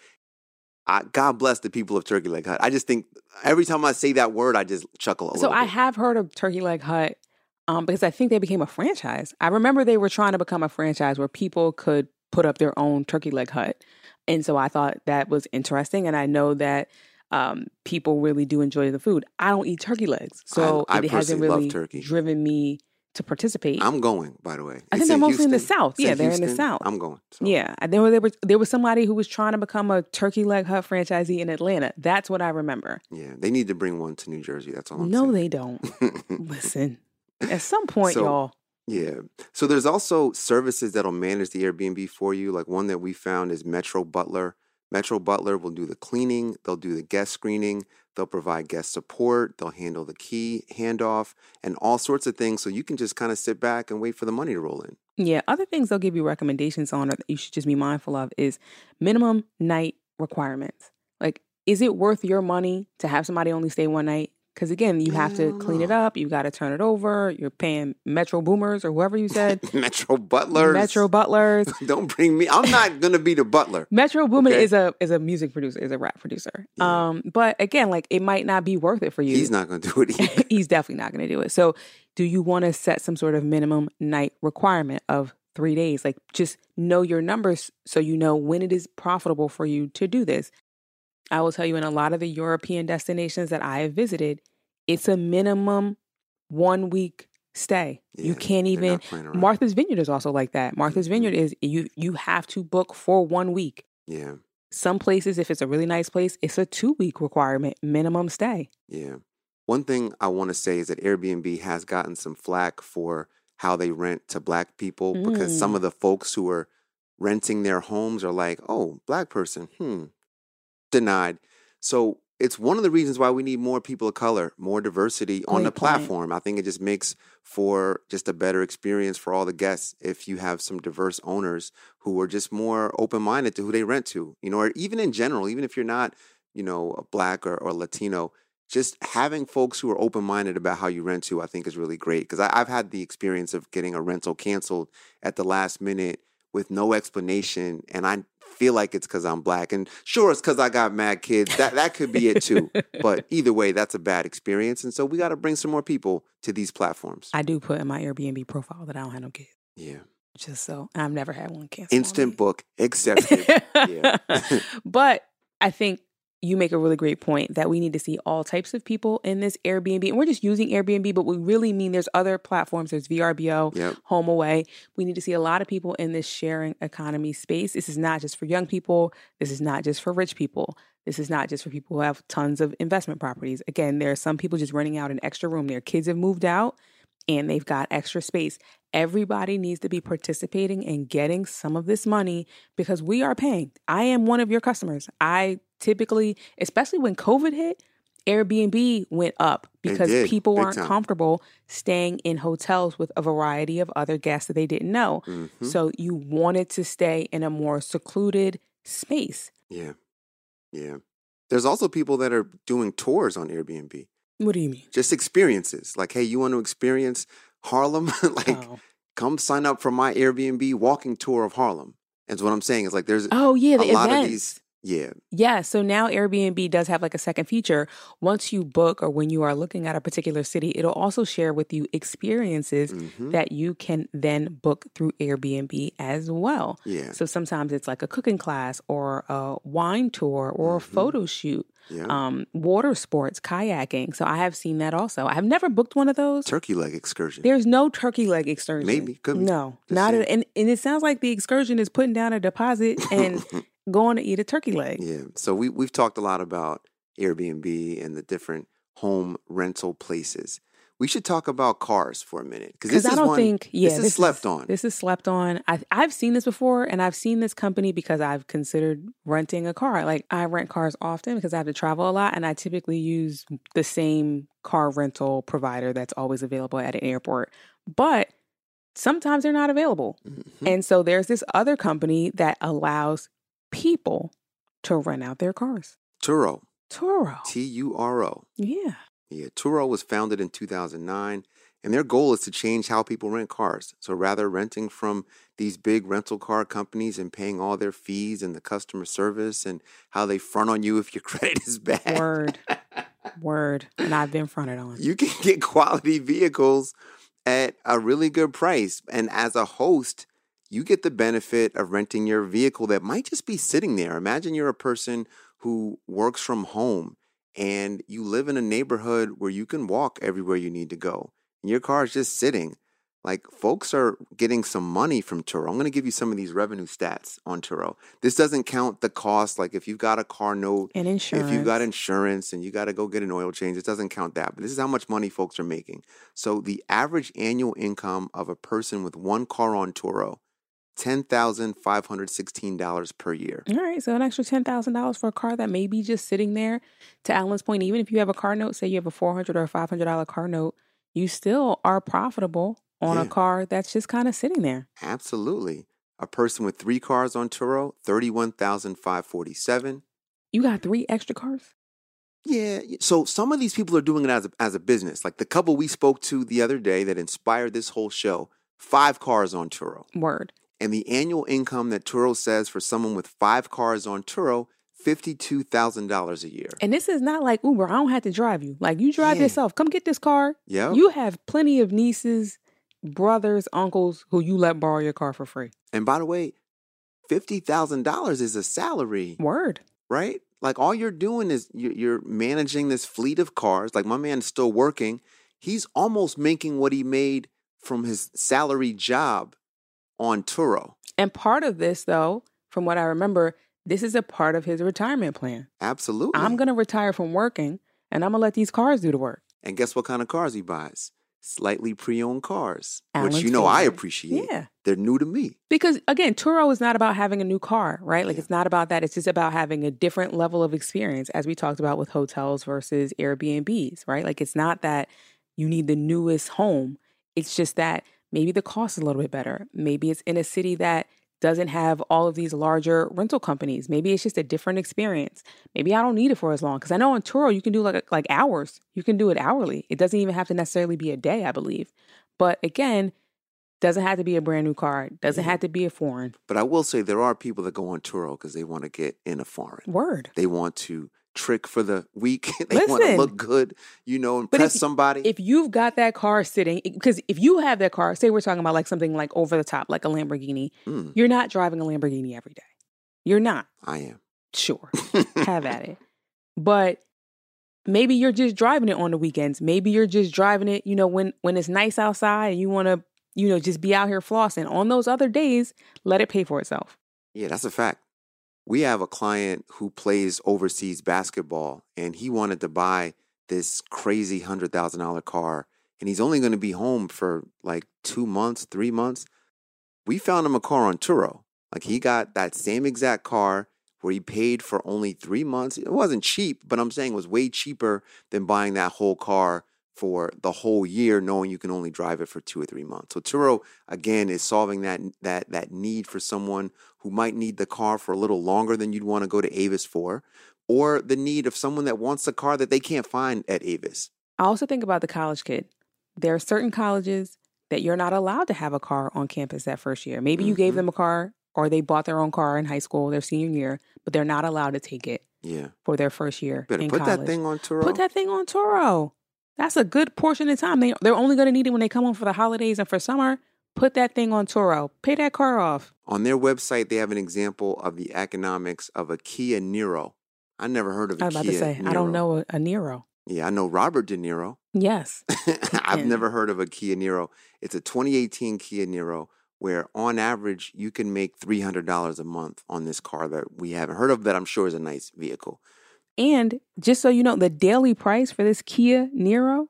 I, God bless the people of Turkey Leg Hut. I just think every time I say that word, I just chuckle a So little I bit. have heard of Turkey Leg Hut um, because I think they became a franchise. I remember they were trying to become a franchise where people could put up their own Turkey Leg Hut. And so I thought that was interesting. And I know that um, people really do enjoy the food. I don't eat turkey legs. So I it hasn't personally love really turkey. driven me to participate. I'm going, by the way. I It's think they're mostly in the Houston. South. It's Yeah, they're in the Houston. South. I'm going. So. Yeah, there was, there was there was somebody who was trying to become a Turkey Leg Hut franchisee in Atlanta. That's what I remember. Yeah, they need to bring one to New Jersey. That's all I'm No, saying. they don't. Listen, at some point, So- y'all. Yeah. So there's also services that'll manage the Airbnb for you. Like one that we found is Metro Butler. Metro Butler will do the cleaning. They'll do the guest screening. They'll provide guest support. They'll handle the key handoff and all sorts of things. So you can just kind of sit back and wait for the money to roll in. Yeah, other things they'll give you recommendations on or that you should just be mindful of is minimum night requirements. Like, is it worth your money to have somebody only stay one night? Because again, you have I to don't clean it know. up. You got to turn it over. You're paying Metro Boomers or whoever you said. Metro Butlers. Metro Butlers. Don't bring me. I'm not going to be the butler. Metro Boomin Okay. is a is a music producer, is a rap producer. Yeah. Um, but again, like it might not be worth it for you. He's not going to do it either. He's definitely not going to do it. So, do you want to set some sort of minimum night requirement of three days? Like, just know your numbers so you know when it is profitable for you to do this. I will tell you, in a lot of the European destinations that I have visited, it's a minimum one week stay. you Yeah, can't they're even. not playing around. Martha's Vineyard is also like that. Martha's Mhm. Vineyard is you you have to book for one week. Yeah. Some places, if it's a really nice place, it's a two week requirement minimum stay. Yeah. One thing I want to say is that Airbnb has gotten some flack for how they rent to black people because some Mm. of the folks who are renting their homes are like, oh, black person, hmm, denied. So it's one of the reasons why we need more people of color, more diversity on Great the point. platform. I think it just makes for just a better experience for all the guests if you have some diverse owners who are just more open-minded to who they rent to, you know, or even in general, even if you're not, you know, a black or, or Latino, just having folks who are open-minded about how you rent to, I think is really great. Because I've had the experience of getting a rental canceled at the last minute with no explanation. And I feel like it's because I'm black. And sure, it's because I got mad kids. That that could be it too. But either way, that's a bad experience. And so we got to bring some more people to these platforms. I do put in my Airbnb profile that I don't have no kids. Yeah. Just so I've never had one cancel. Instant book accepted. Yeah. But I think you make a really great point that we need to see all types of people in this Airbnb. And we're just using Airbnb, but we really mean there's other platforms. There's V R B O, Yep. HomeAway. We need to see a lot of people in this sharing economy space. This is not just for young people. This is not just for rich people. This is not just for people who have tons of investment properties. Again, there are some people just renting out an extra room. Their kids have moved out and they've got extra space. Everybody needs to be participating and getting some of this money because we are paying. I am one of your customers. I typically, especially when COVID hit, Airbnb went up because did, people big weren't time. comfortable staying in hotels with a variety of other guests that they didn't know. Mhm. So you wanted to stay in a more secluded space. Yeah. Yeah. There's also people that are doing tours on Airbnb. What do you mean? Just experiences. Like, hey, you want to experience Harlem? Like, Oh. come sign up for my Airbnb walking tour of Harlem. That's what I'm saying. It's like there's Oh, yeah, the a lot events. of these. Yeah. Yeah, so now Airbnb does have like a second feature. Once you book or when you are looking at a particular city, it'll also share with you experiences Mhm. that you can then book through Airbnb as well. Yeah. So sometimes it's like a cooking class or a wine tour or a Mhm. photo shoot, Yeah. um, water sports, kayaking. So I have seen that also. I have never booked one of those. Turkey leg excursion. There's no turkey leg excursion. Maybe. Could be. No, Just not saying. at, and, and it sounds like the excursion is putting down a deposit and going to eat a turkey leg. Yeah. So we, we've talked a lot about Airbnb and the different home rental places. We should talk about cars for a minute. Because this Because I is don't one, think, yeah, this is slept on. This is slept on. I, I've seen this before, and I've seen this company because I've considered renting a car. Like, I rent cars often because I have to travel a lot, and I typically use the same car rental provider that's always available at an airport. But sometimes they're not available. Mhm. And so there's this other company that allows people to rent out their cars. Turo. Turo. T U R O. Yeah. Yeah, Turo was founded in two thousand nine, and their goal is to change how people rent cars. So rather renting from these big rental car companies and paying all their fees and the customer service and how they front on you if your credit is bad. Word. Word. And I've been fronted on. You can get quality vehicles at a really good price. And as a host, you get the benefit of renting your vehicle that might just be sitting there. Imagine you're a person who works from home and you live in a neighborhood where you can walk everywhere you need to go. And your car is just sitting. Like, folks are getting some money from Turo. I'm going to give you some of these revenue stats on Turo. This doesn't count the cost. Like, if you've got a car note, And insurance. if you've got insurance and you got to go get an oil change, it doesn't count that. But this is how much money folks are making. So the average annual income of a person with one car on Turo, ten thousand five hundred sixteen dollars per year. All right, so an extra ten thousand dollars for a car that may be just sitting there. To Alan's point, even if you have a car note, say you have a four hundred dollars or a five hundred dollars car note, you still are profitable on Yeah. a car that's just kind of sitting there. Absolutely. A person with three cars on Turo, thirty-one thousand five hundred forty-seven dollars. You got three extra cars? Yeah. So some of these people are doing it as a, as a business. Like the couple we spoke to the other day that inspired this whole show, five cars on Turo. Word. And the annual income that Turo says for someone with five cars on Turo, fifty-two thousand dollars a year. And this is not like Uber. I don't have to drive you. Like, you drive Yeah. yourself. Come get this car. Yep. You have plenty of nieces, brothers, uncles who you let borrow your car for free. And by the way, fifty thousand dollars is a salary, Word. right? Like all you're doing is you're, you're managing this fleet of cars. Like my man's still working. He's almost making what he made from his salary job on Turo. And part of this, though, from what I remember, this is a part of his retirement plan. Absolutely. I'm going to retire from working and I'm going to let these cars do the work. And guess what kind of cars he buys? Slightly pre-owned cars, Alan's which you know I favorite. appreciate. Yeah. They're new to me. Because again, Turo is not about having a new car, right? Like Yeah. it's not about that. It's just about having a different level of experience, as we talked about with hotels versus Airbnbs, right? Like it's not that you need the newest home. It's just that maybe the cost is a little bit better. Maybe it's in a city that doesn't have all of these larger rental companies. Maybe it's just a different experience. Maybe I don't need it for as long. Because I know on Turo, you can do like like hours. You can do it hourly. It doesn't even have to necessarily be a day, I believe. But again, Doesn't have to be a brand new car. Doesn't Yeah. have to be a foreign. But I will say there are people that go on Turo because they want to get in a foreign. Word. They want to trick for the week. They want to Listen. look good, you know, But impress if- somebody. If you've got that car sitting, because if you have that car, say we're talking about like something like over the top, like a Lamborghini, Mm, you're not driving a Lamborghini every day. You're not. I am. Sure. Have at it. But maybe you're just driving it on the weekends. Maybe you're just driving it, you know, when when it's nice outside and you want to, you know, just be out here flossing. On those other days, let it pay for itself. Yeah, that's a fact. We have a client who plays overseas basketball, and he wanted to buy this crazy one hundred thousand dollars car, and he's only going to be home for like two months, three months. We found him a car on Turo. Like, he got that same exact car where he paid for only three months. It wasn't cheap, but I'm saying it was way cheaper than buying that whole car for the whole year, knowing you can only drive it for two or three months. So Turo, again, is solving that that that need for someone who might need the car for a little longer than you'd want to go to Avis for, or the need of someone that wants a car that they can't find at Avis. I also think about the college kid. There are certain colleges that you're not allowed to have a car on campus that first year. Maybe you gave Mhm. them a car or they bought their own car in high school, their senior year, but they're not allowed to take it Yeah. for their first year Better in put college. that thing on Turo. Put that thing on Turo. That's a good portion of time. They, they're only going to need it when they come home for the holidays and for summer. Put that thing on Turo. Pay that car off. On their website, they have an example of the economics of a Kia Niro. I never heard of a I was about Kia to say, Niro. I don't know a, a Nero. Yeah, I know Robert De Niro. Yes. I've And- never heard of a Kia Niro. It's a twenty eighteen Kia Niro where on average you can make three hundred dollars a month on this car that we haven't heard of, that I'm sure is a nice vehicle. And just so you know, the daily price for this Kia Niro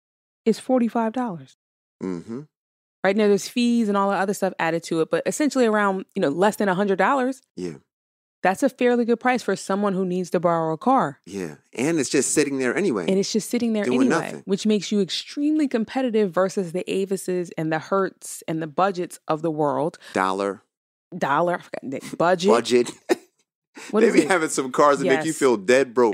is forty-five dollars. Mm-hmm. Right now, there's fees and all the other stuff added to it, but essentially around, you know, less than one hundred dollars. Yeah. That's a fairly good price for someone who needs to borrow a car. Yeah. And it's just sitting there anyway. And it's just sitting there Doing anyway, nothing. which makes you extremely competitive versus the Avises and the Hertz and the budgets of the world. Dollar. Dollar, I forgot, the budget. Budget. What they is be it? having some cars that make you Yes. feel dead broke.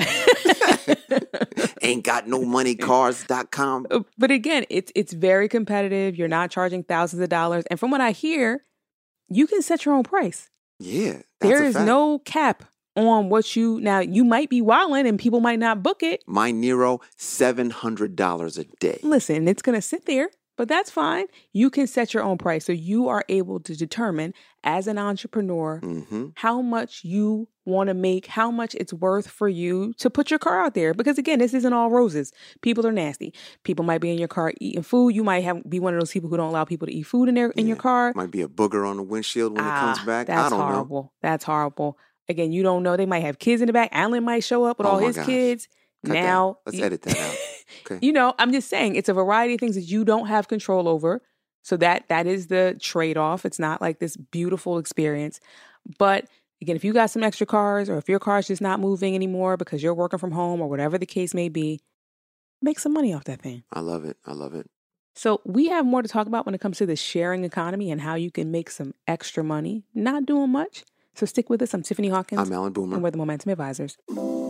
Ain't got no money cars dot com. But again, it's it's very competitive. You're not charging thousands of dollars. And from what I hear, you can set your own price. Yeah. That's There a is fact. no cap on what you, now you might be wilding and people might not book it. My Niro, seven hundred dollars a day. Listen, it's going to sit there, but that's fine. You can set your own price. So you are able to determine as an entrepreneur Mm-hmm. how much you want to make, how much it's worth for you to put your car out there. Because again, this isn't all roses. People are nasty. People might be in your car eating food. You might have be one of those people who don't allow people to eat food in their in your Yeah. car. Might be a booger on the windshield when it comes Ah, back. That's I don't horrible. know. That's horrible. Again, you don't know. They might have kids in the back. Alan might show up with Oh all my his gosh. kids. Cut that. now, Let's you- edit that out. Okay. You know, I'm just saying it's a variety of things that you don't have control over. So that that is the trade-off. It's not like this beautiful experience. But again, if you got some extra cars or if your car's just not moving anymore because you're working from home or whatever the case may be, make some money off that thing. I love it. I love it. So we have more to talk about when it comes to the sharing economy and how you can make some extra money, not doing much. So stick with us. I'm Tiffany Hawkins. I'm Alan Boomer. And we're the Momentum Advisors.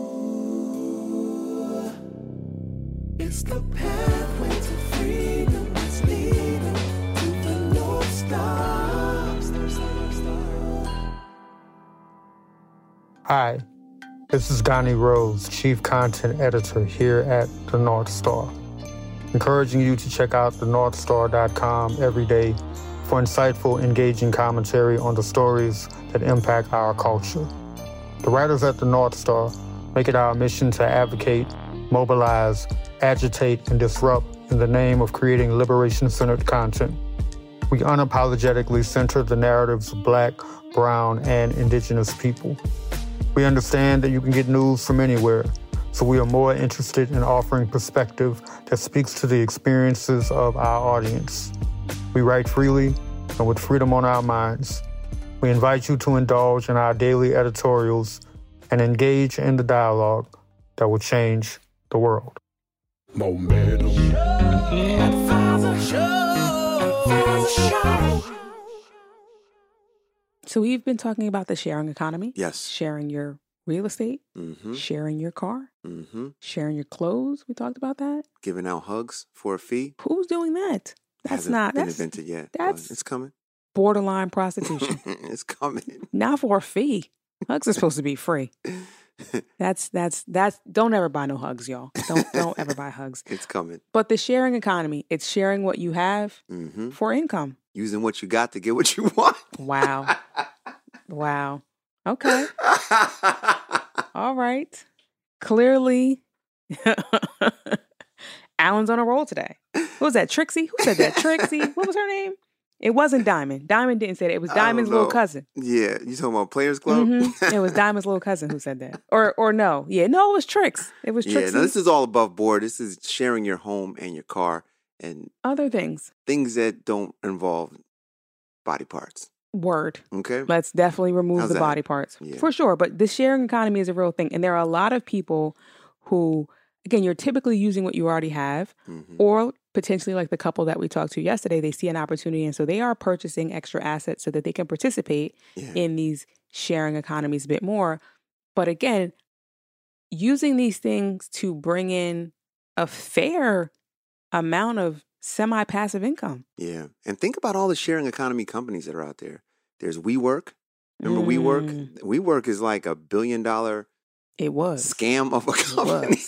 It's the pathway to freedom. It's leading to the North Star. Star, star, star. Hi, this is Donnie Rose, Chief Content Editor here at The North Star. Encouraging you to check out the north star dot com every day for insightful, engaging commentary on the stories that impact our culture. The writers at The North Star make it our mission to advocate, mobilize, agitate, and disrupt in the name of creating liberation-centered content. We unapologetically center the narratives of Black, Brown, and Indigenous people. We understand that you can get news from anywhere, so we are more interested in offering perspective that speaks to the experiences of our audience. We write freely and with freedom on our minds. We invite you to indulge in our daily editorials and engage in the dialogue that will change the world. Momentum. Advisor Show. Advisor Show. So we've been talking about the sharing economy. Yes. Sharing your real estate, Mm-hmm. sharing your car, Mm-hmm. sharing your clothes. We talked about that. Giving out hugs for a fee. Who's doing that? That's hasn't not been that's invented yet. but that's it's coming. borderline prostitution. It's coming. Not for a fee. Hugs are supposed to be free. That's that's that's don't ever buy no hugs, y'all. Don't don't ever buy hugs. It's coming. But the sharing economy, it's sharing what you have hmm for income. Using what you got to get what you want. Wow. Wow. Okay. All right. Clearly Alan's on a roll today. What was that? Trixie? Who said that? Trixie? What was her name? It wasn't Diamond. Diamond didn't say that. It was I don't Diamond's little know. cousin. Yeah, you talking about Players Club? Mhm. It was Diamond's little cousin who said that. Or or no. Yeah, no, it was Trix. It was Yeah, Trixie. no, this is all above board. This is sharing your home and your car and Other things. things that don't involve body parts. Word. Okay? Let's definitely remove How's the that? body parts. Yeah. For sure. But the sharing economy is a real thing. And there are a lot of people who, again, you're typically using what you already have, Mhm. or potentially like the couple that we talked to yesterday, they see an opportunity. And so they are purchasing extra assets so that they can participate Yeah. in these sharing economies a bit more. But again, using these things to bring in a fair amount of semi-passive income. Yeah. And think about all the sharing economy companies that are out there. There's WeWork. Remember Mm. WeWork? WeWork is like a billion dollar It was. scam of a company.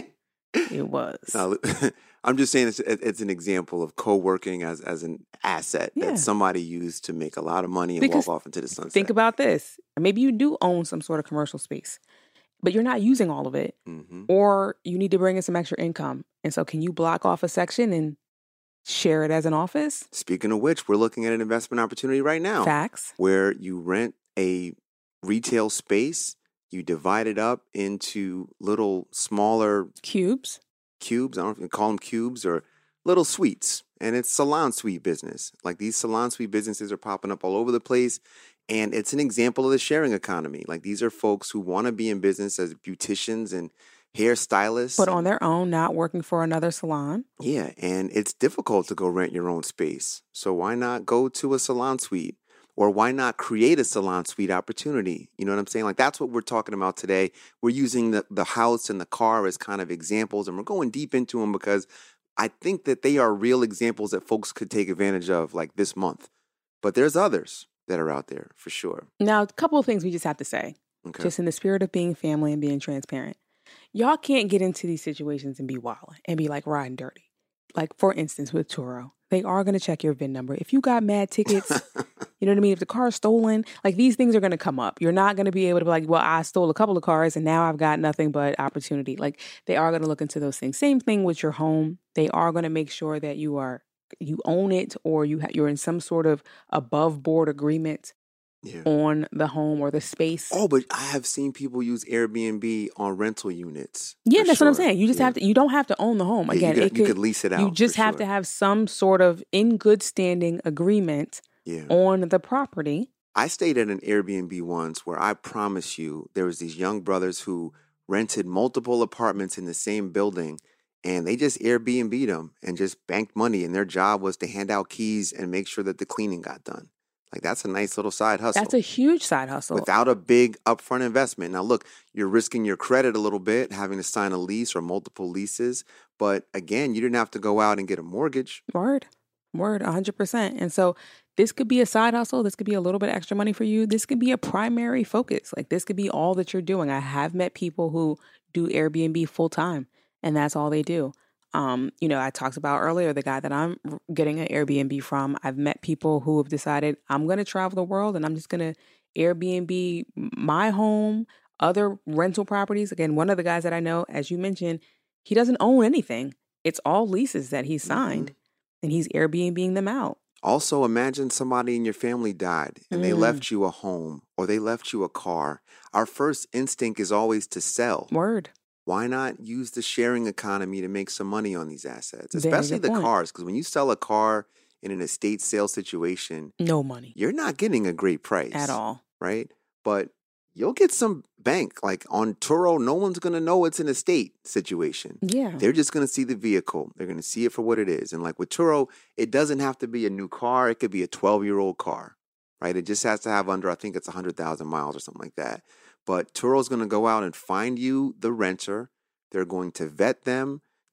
It was. No, I'm just saying it's, it's an example of co-working as, as an asset Yeah. that somebody used to make a lot of money and Because walk off into the sunset. Think about this. Maybe you do own some sort of commercial space, but you're not using all of it, hmm or you need to bring in some extra income. And so can you block off a section and share it as an office? Speaking of which, we're looking at an investment opportunity right now Facts. where you rent a retail space, you divide it up into little smaller Cubes. cubes. I don't know if you call them cubes or little suites. And it's salon suite business. Like these salon suite businesses are popping up all over the place. And it's an example of the sharing economy. Like these are folks who want to be in business as beauticians and hairstylists. But on their own, not working for another salon. Yeah, and it's difficult to go rent your own space. So why not go to a salon suite? Or why not create a salon suite opportunity? You know what I'm saying? Like that's what we're talking about today. We're using the, the house and the car as kind of examples, and we're going deep into them because I think that they are real examples that folks could take advantage of like this month. But there's others that are out there for sure. Now, a couple of things we just have to say, Okay. just in the spirit of being family and being transparent. Y'all can't get into these situations and be wild and be like riding dirty. Like, for instance, with Turo, they are going to check your V I N number. If you got mad tickets, you know what I mean? If the car is stolen, like these things are going to come up. You're not going to be able to be like, well, I stole a couple of cars and now I've got nothing but opportunity. Like they are going to look into those things. Same thing with your home. They are going to make sure that you are, you own it, or you ha- you're in some sort of above board agreement Yeah. on the home or the space. Oh, but I have seen people use Airbnb on rental units. Yeah, for that's what I'm sure. saying. You just Yeah. have to, you don't have to own the home. Yeah, you Again, could- it you could, could lease it out, You just for have sure. to have some sort of in good standing agreement Yeah. on the property. I stayed at an Airbnb once where I promise you there was these young brothers who rented multiple apartments in the same building, and they just Airbnb'd them and just banked money, and their job was to hand out keys and make sure that the cleaning got done. Like that's a nice little side hustle. That's a huge side hustle. Without a big upfront investment. Now, look, you're risking your credit a little bit, having to sign a lease or multiple leases. But again, you didn't have to go out and get a mortgage. Word. Word, one hundred percent. And so this could be a side hustle. This could be a little bit extra money for you. This could be a primary focus. Like this could be all that you're doing. I have met people who do Airbnb full time, and that's all they do. Um, you know, I talked about earlier the guy that I'm getting an Airbnb from. I've met people who have decided I'm going to travel the world and I'm just going to Airbnb my home, other rental properties. Again, one of the guys that I know, as you mentioned, he doesn't own anything. It's all leases that he signed, and he's Airbnbing them out. Also, imagine somebody in your family died and they Mm. left you a home or they left you a car. Our first instinct is always to sell. Word. Why not use the sharing economy to make some money on these assets, Very especially good the point. cars? Because when you sell a car in an estate sale situation, No money you're not getting a great price at all. right? But you'll get some bank. Like on Turo, no one's going to know it's an estate situation. Yeah. They're just going to see the vehicle. They're going to see it for what it is. And like with Turo, it doesn't have to be a new car. It could be a twelve-year-old car, right? It just has to have under, I think it's one hundred thousand miles or something like that. But Turo's going to go out and find you the renter. They're going to vet them.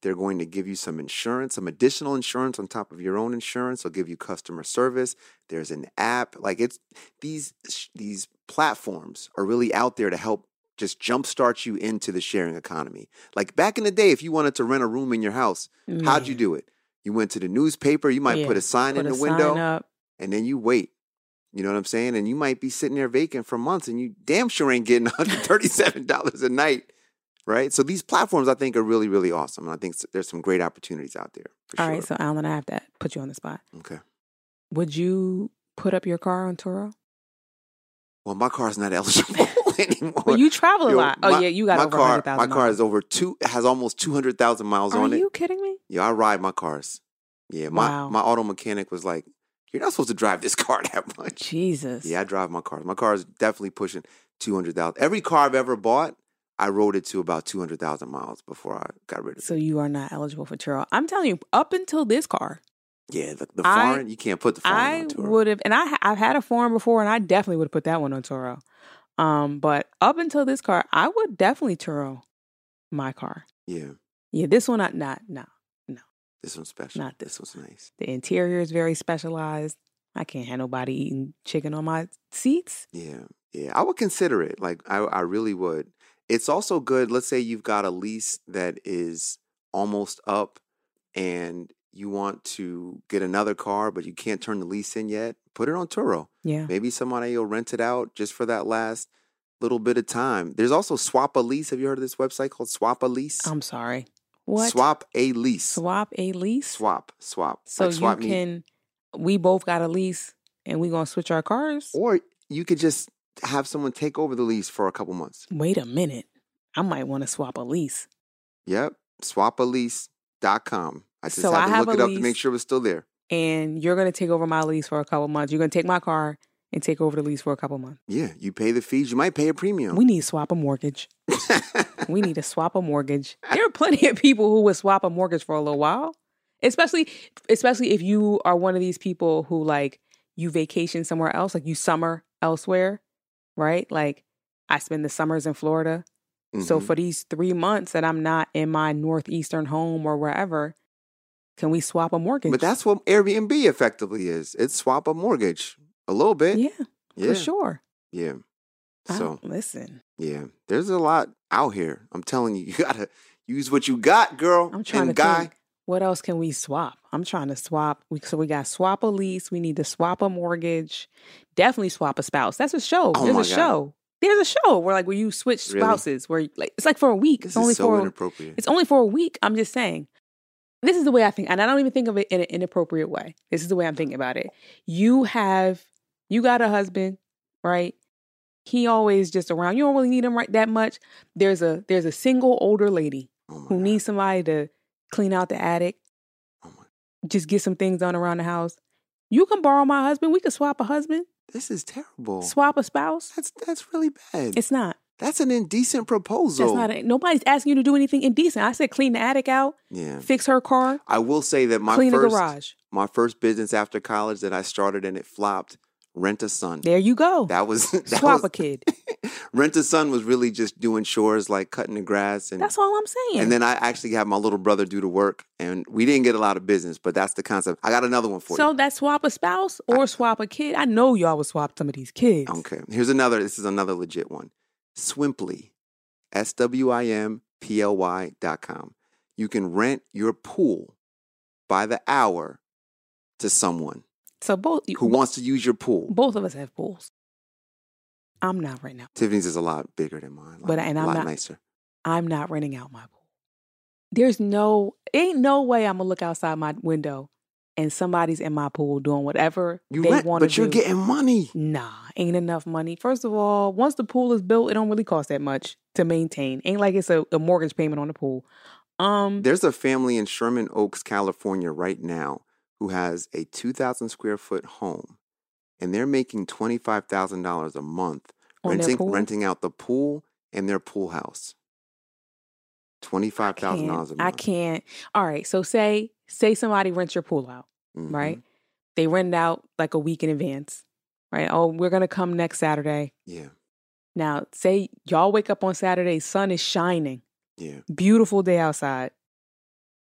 They're going to give you some insurance, some additional insurance on top of your own insurance. They'll give you customer service. There's an app. Like it's these these platforms are really out there to help just jumpstart you into the sharing economy. Like back in the day, if you wanted to rent a room in your house, Man. how'd you do it? You went to the newspaper. You might Yeah, put a sign put in a the window, sign up. and then you wait. You know what I'm saying? And you might be sitting there vacant for months, and you damn sure ain't getting one hundred thirty-seven dollars a night. Right? So these platforms, I think, are really, really awesome. And I think there's some great opportunities out there. For All sure. right, so Alan, I have to put you on the spot. Okay. Would you put up your car on Turo? Well, my car's not eligible anymore. Well, you travel a Yo, lot. Oh, my- yeah, you got my over car. one hundred thousand My car miles. is over two, has almost two hundred thousand miles Are on it. you kidding me? Yeah, I ride my cars. Yeah, my, Wow. my auto mechanic was like, you're not supposed to drive this car that much. Jesus. Yeah, I drive my cars. My car is definitely pushing two hundred thousand. Every car I've ever bought, I rode it to about two hundred thousand miles before I got rid of it. So you are not eligible for Turo. I'm telling you, up until this car, Yeah, the, the I- foreign, you can't put the foreign I on tour. would have, and I, ha- I've had a foreign before, and I definitely would have put that one on Turo. Um, but up until this car, I would definitely Turo my car. Yeah, Yeah, this one, I not, no. this one's special. Not this this one's nice. The interior is very specialized. I can't have nobody eating chicken on my seats. Yeah, yeah. I would consider it. Like, I, I really would. It's also good. Let's say you've got a lease that is almost up and you want to get another car, but you can't turn the lease in yet. Put it on Turo. Yeah. Maybe somebody will rent it out just for that last little bit of time. There's also Swap a Lease. Have you heard of this website called Swap a Lease? I'm sorry. What? Swap a Lease. Swap a lease? Swap. Swap. So Like swap you meet. can, we both got a lease and we going to switch our cars? Or you could just have someone take over the lease for a couple months. Wait a minute. I might want to swap a lease. Yep. swap a lease dot com. I just So had I to have look a it up lease. to make sure it was still there. And you're going to take over my lease for a couple months. You're going to take my car and take over the lease for a couple months. Yeah, you pay the fees. You might pay a premium. We need to swap a mortgage. We need to swap a mortgage. There are plenty of people who would swap a mortgage for a little while. Especially especially if you are one of these people who like you vacation somewhere else, like you summer elsewhere, right? Like I spend the summers in Florida. So Mhm. for these three months that I'm not in my northeastern home or wherever, can we swap a mortgage? But that's what Airbnb effectively is. It's swap a mortgage a little bit. yeah, yeah, for sure. yeah. I- So listen, yeah, there's a lot out here. I'm telling you, you gotta use what you got, girl. I'm trying and to guy. think. What else can we swap? I'm trying to swap. We, so we got swap a lease. We need to swap a mortgage. Definitely swap a spouse. That's a show. Oh There's my a God. show. There's a show where like where you switch Really? spouses. Where like it's like for a week. This it's only is so for inappropriate. it's only for a week. I'm just saying. This is the way I think, and I don't even think of it in an inappropriate way. This is the way I'm thinking about it. You have you got a husband, right? He always just around. You don't really need him right that much. There's a there's a single older lady Oh my who God. needs somebody to clean out the attic, Oh my. just get some things done around the house. You can borrow my husband. We can swap a husband, This is terrible. swap a spouse. That's that's really bad. It's not. That's an indecent proposal. That's not. A, nobody's asking you to do anything indecent. I said clean the attic out, Yeah. fix her car, I will say that my clean first the garage. my first business after college that I started and it flopped, Rent a Son. There you go. That was that Swap was, a kid. Rent a Son was really just doing chores like cutting the grass and That's all I'm saying. and then I actually had my little brother do the work and we didn't get a lot of business, but that's the concept. I got another one for so you. that swap a spouse or swap a kid. I know y'all would swap some of these kids. Okay. Here's another this is another legit one. Swimply. S W I M P L Y dot com. You can rent your pool by the hour to someone So both you, who wants to use your pool. both of us have pools. I'm not right now. Tiffany's is a lot bigger than mine. A lot, But- and a I'm lot not- nicer. I'm not renting out my pool. There's no, ain't no way I'm gonna look outside my window and somebody's in my pool doing whatever You they rent, want to but do. you're getting money. Nah, ain't enough money. First of all, once the pool is built, it don't really cost that much to maintain. Ain't like it's a, a mortgage payment on the pool. Um, There's a family in Sherman Oaks, California right now who has a two thousand square foot home and they're making twenty-five thousand dollars a month On their renting, pool? renting out the pool and their pool house. twenty-five thousand dollars a can't- I month. can't. All right, so say say somebody rents your pool out, Mhm. right? They rent it out like a week in advance, right? Oh, we're gonna come next Saturday. Yeah. Now, say y'all wake up on Saturday, sun is shining, Yeah. beautiful day outside.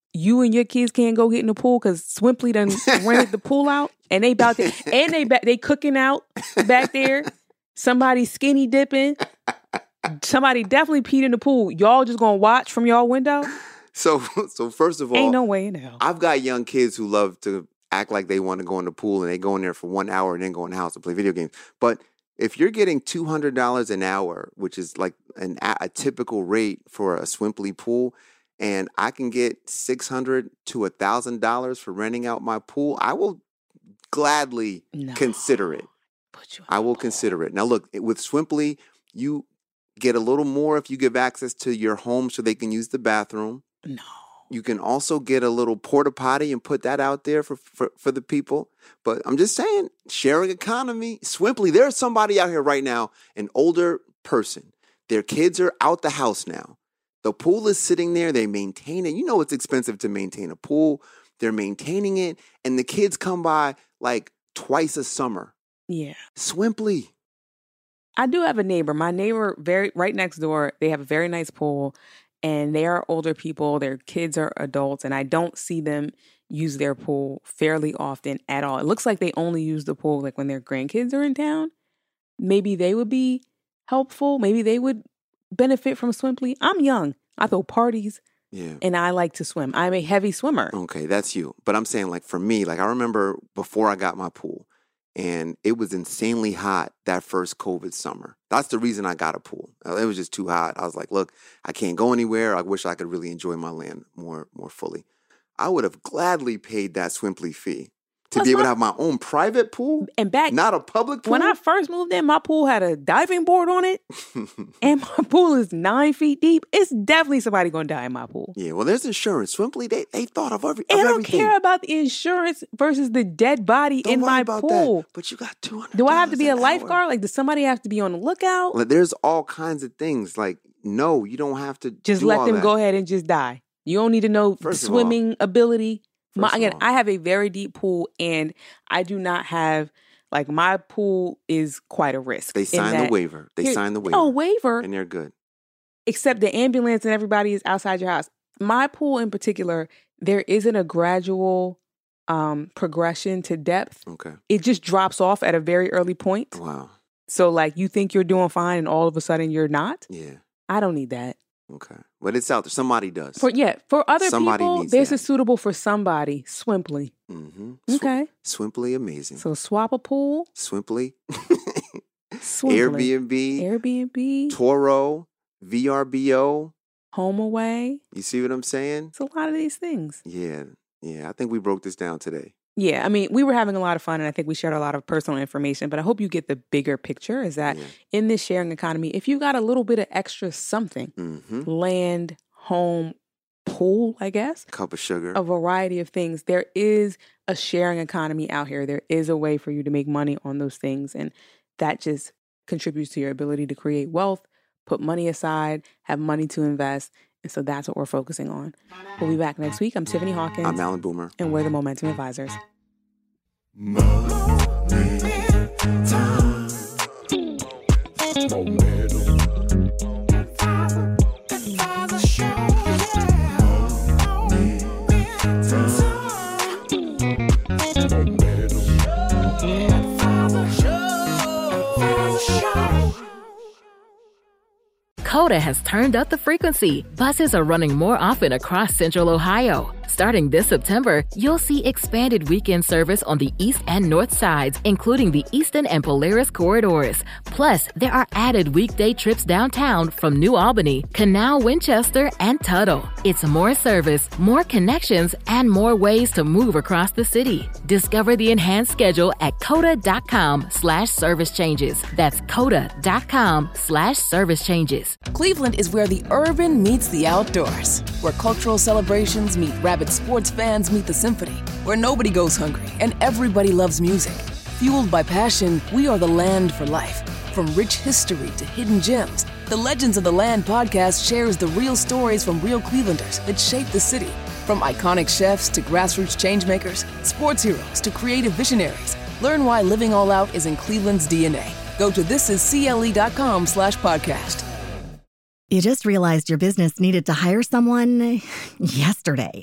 you and your kids can't go get in the pool because Swimply done rented the pool out, and they about to, and they back, they cooking out back there. Somebody skinny dipping. Somebody definitely peed in the pool. Y'all just gonna watch from y'all window? So, so first of all, ain't no way in hell. I've got young kids who love to act like they want to go in the pool, and they go in there for one hour and then go in the house and play video games. But if you're getting two hundred dollars an hour, which is like an, a typical rate for a Swimply pool, and I can get six hundred dollars to one thousand dollars for renting out my pool, I will gladly no. consider it. Put you I will pool. consider it. Now, look, with Swimply, you get a little more if you give access to your home so they can use the bathroom. No. You can also get a little porta potty and put that out there for, for, for the people. But I'm just saying, sharing economy, Swimply, there's somebody out here right now, an older person. Their kids are out the house now. The pool is sitting there. They maintain it. You know it's expensive to maintain a pool. They're maintaining it. And the kids come by like twice a summer. Yeah. Swimply. I do have a neighbor. My neighbor, very right next door, they have a very nice pool. And they are older people, their kids are adults, and I don't see them use their pool fairly often at all. It looks like they only use the pool like when their grandkids are in town. Maybe they would be helpful. Maybe they would benefit from Swimply. I'm young. I throw parties. Yeah. And I like to swim. I'm a heavy swimmer. Okay, that's you. But I'm saying like for me, like I remember before I got my pool, and it was insanely hot that first COVID summer. That's the reason I got a pool. It was just too hot. I was like, look, I can't go anywhere. I wish I could really enjoy my land more more fully. I would have gladly paid that Swimply fee to Plus be able my, to have my own private pool, and back not a public pool. When I first moved in, my pool had a diving board on it, and my pool is nine feet deep. It's definitely somebody going to die in my pool. Yeah, well, there's insurance. Swimply, they they thought of, every, of and I don't everything. care about the insurance versus the dead body don't in worry my about pool. That. But you got two hundred. Do I have to be a an lifeguard? hour. Like, does somebody have to be on the lookout? Well, there's all kinds of things. Like, no, you don't have to Just do let all them that. go ahead and just die. You don't need to know First of swimming ability. My, First of again, all. I have a very deep pool, and I do not have, like, my pool is quite a risk. They in signed the that- waiver. They Here- signed the waiver. Oh, waiver? And they're good. Except the ambulance and everybody is outside your house. My pool in particular, there isn't a gradual um, progression to depth. Okay. It just drops off at a very early point. Wow. So, like, you think you're doing fine, and all of a sudden you're not. Yeah. I don't need that. Okay. But it's out there. Somebody does. For yeah, for other Somebody people, needs this that. is suitable for somebody. Swimply. Mm-hmm. Okay. Swimply amazing. So swap a pool. Swimply. Swimply. Airbnb. Airbnb. Toro. V R B O. Home away. You see what I'm saying? It's a lot of these things. Yeah. Yeah. I think we broke this down today. Yeah, I mean, we were having a lot of fun, and I think we shared a lot of personal information, but I hope you get the bigger picture is that Yeah. in this sharing economy, if you got a little bit of extra something, Mm-hmm. land, home, pool, I guess, Cup of sugar. a variety of things, there is a sharing economy out here. There is a way for you to make money on those things, and that just contributes to your ability to create wealth, put money aside, have money to invest. And so that's what we're focusing on. We'll be back next week. I'm Tiffany Hawkins. I'm Alan Boomer. And we're the Momentum Advisors. Momentum. Advisor Show. Coda has turned up the frequency. Buses are running more often across Central Ohio. Starting this September, you'll see expanded weekend service on the east and north sides, including the Eastern and Polaris corridors. Plus, there are added weekday trips downtown from New Albany, Canal, Winchester, and Tuttle. It's more service, more connections, and more ways to move across the city. Discover the enhanced schedule at coda.com slash service changes. That's coda.com slash service changes. Cleveland is where the urban meets the outdoors, where cultural celebrations meet rabid sports fans meet the symphony, where nobody goes hungry and everybody loves music. Fueled by passion, we are the land for life. From rich history to hidden gems, the Legends of the Land podcast shares the real stories from real Clevelanders that shape the city. From iconic chefs to grassroots changemakers, sports heroes to creative visionaries, learn why living all out is in Cleveland's D N A. Go to thisiscle.com slash podcast. You just realized your business needed to hire someone yesterday.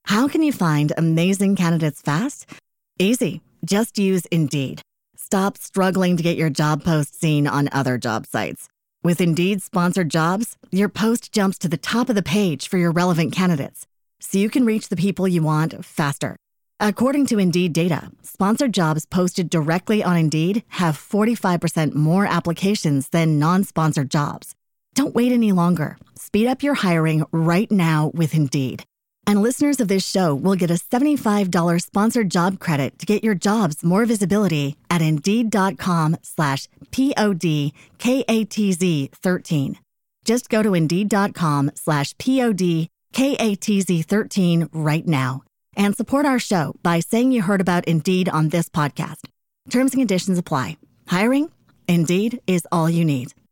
How can you find amazing candidates fast? Easy. Just use Indeed. Stop struggling to get your job post seen on other job sites. With Indeed sponsored jobs, your post jumps to the top of the page for your relevant candidates, so you can reach the people you want faster. According to Indeed data, sponsored jobs posted directly on Indeed have forty-five percent more applications than non-sponsored jobs. Don't wait any longer. Speed up your hiring right now with Indeed. And listeners of this show will get a seventy-five dollars sponsored job credit to get your jobs more visibility at Indeed.com slash P-O-D-K-A-T-Z 13. Just go to Indeed.com slash P-O-D-K-A-T-Z 13 right now and support our show by saying you heard about Indeed on this podcast. Terms and conditions apply. Hiring? Indeed is all you need.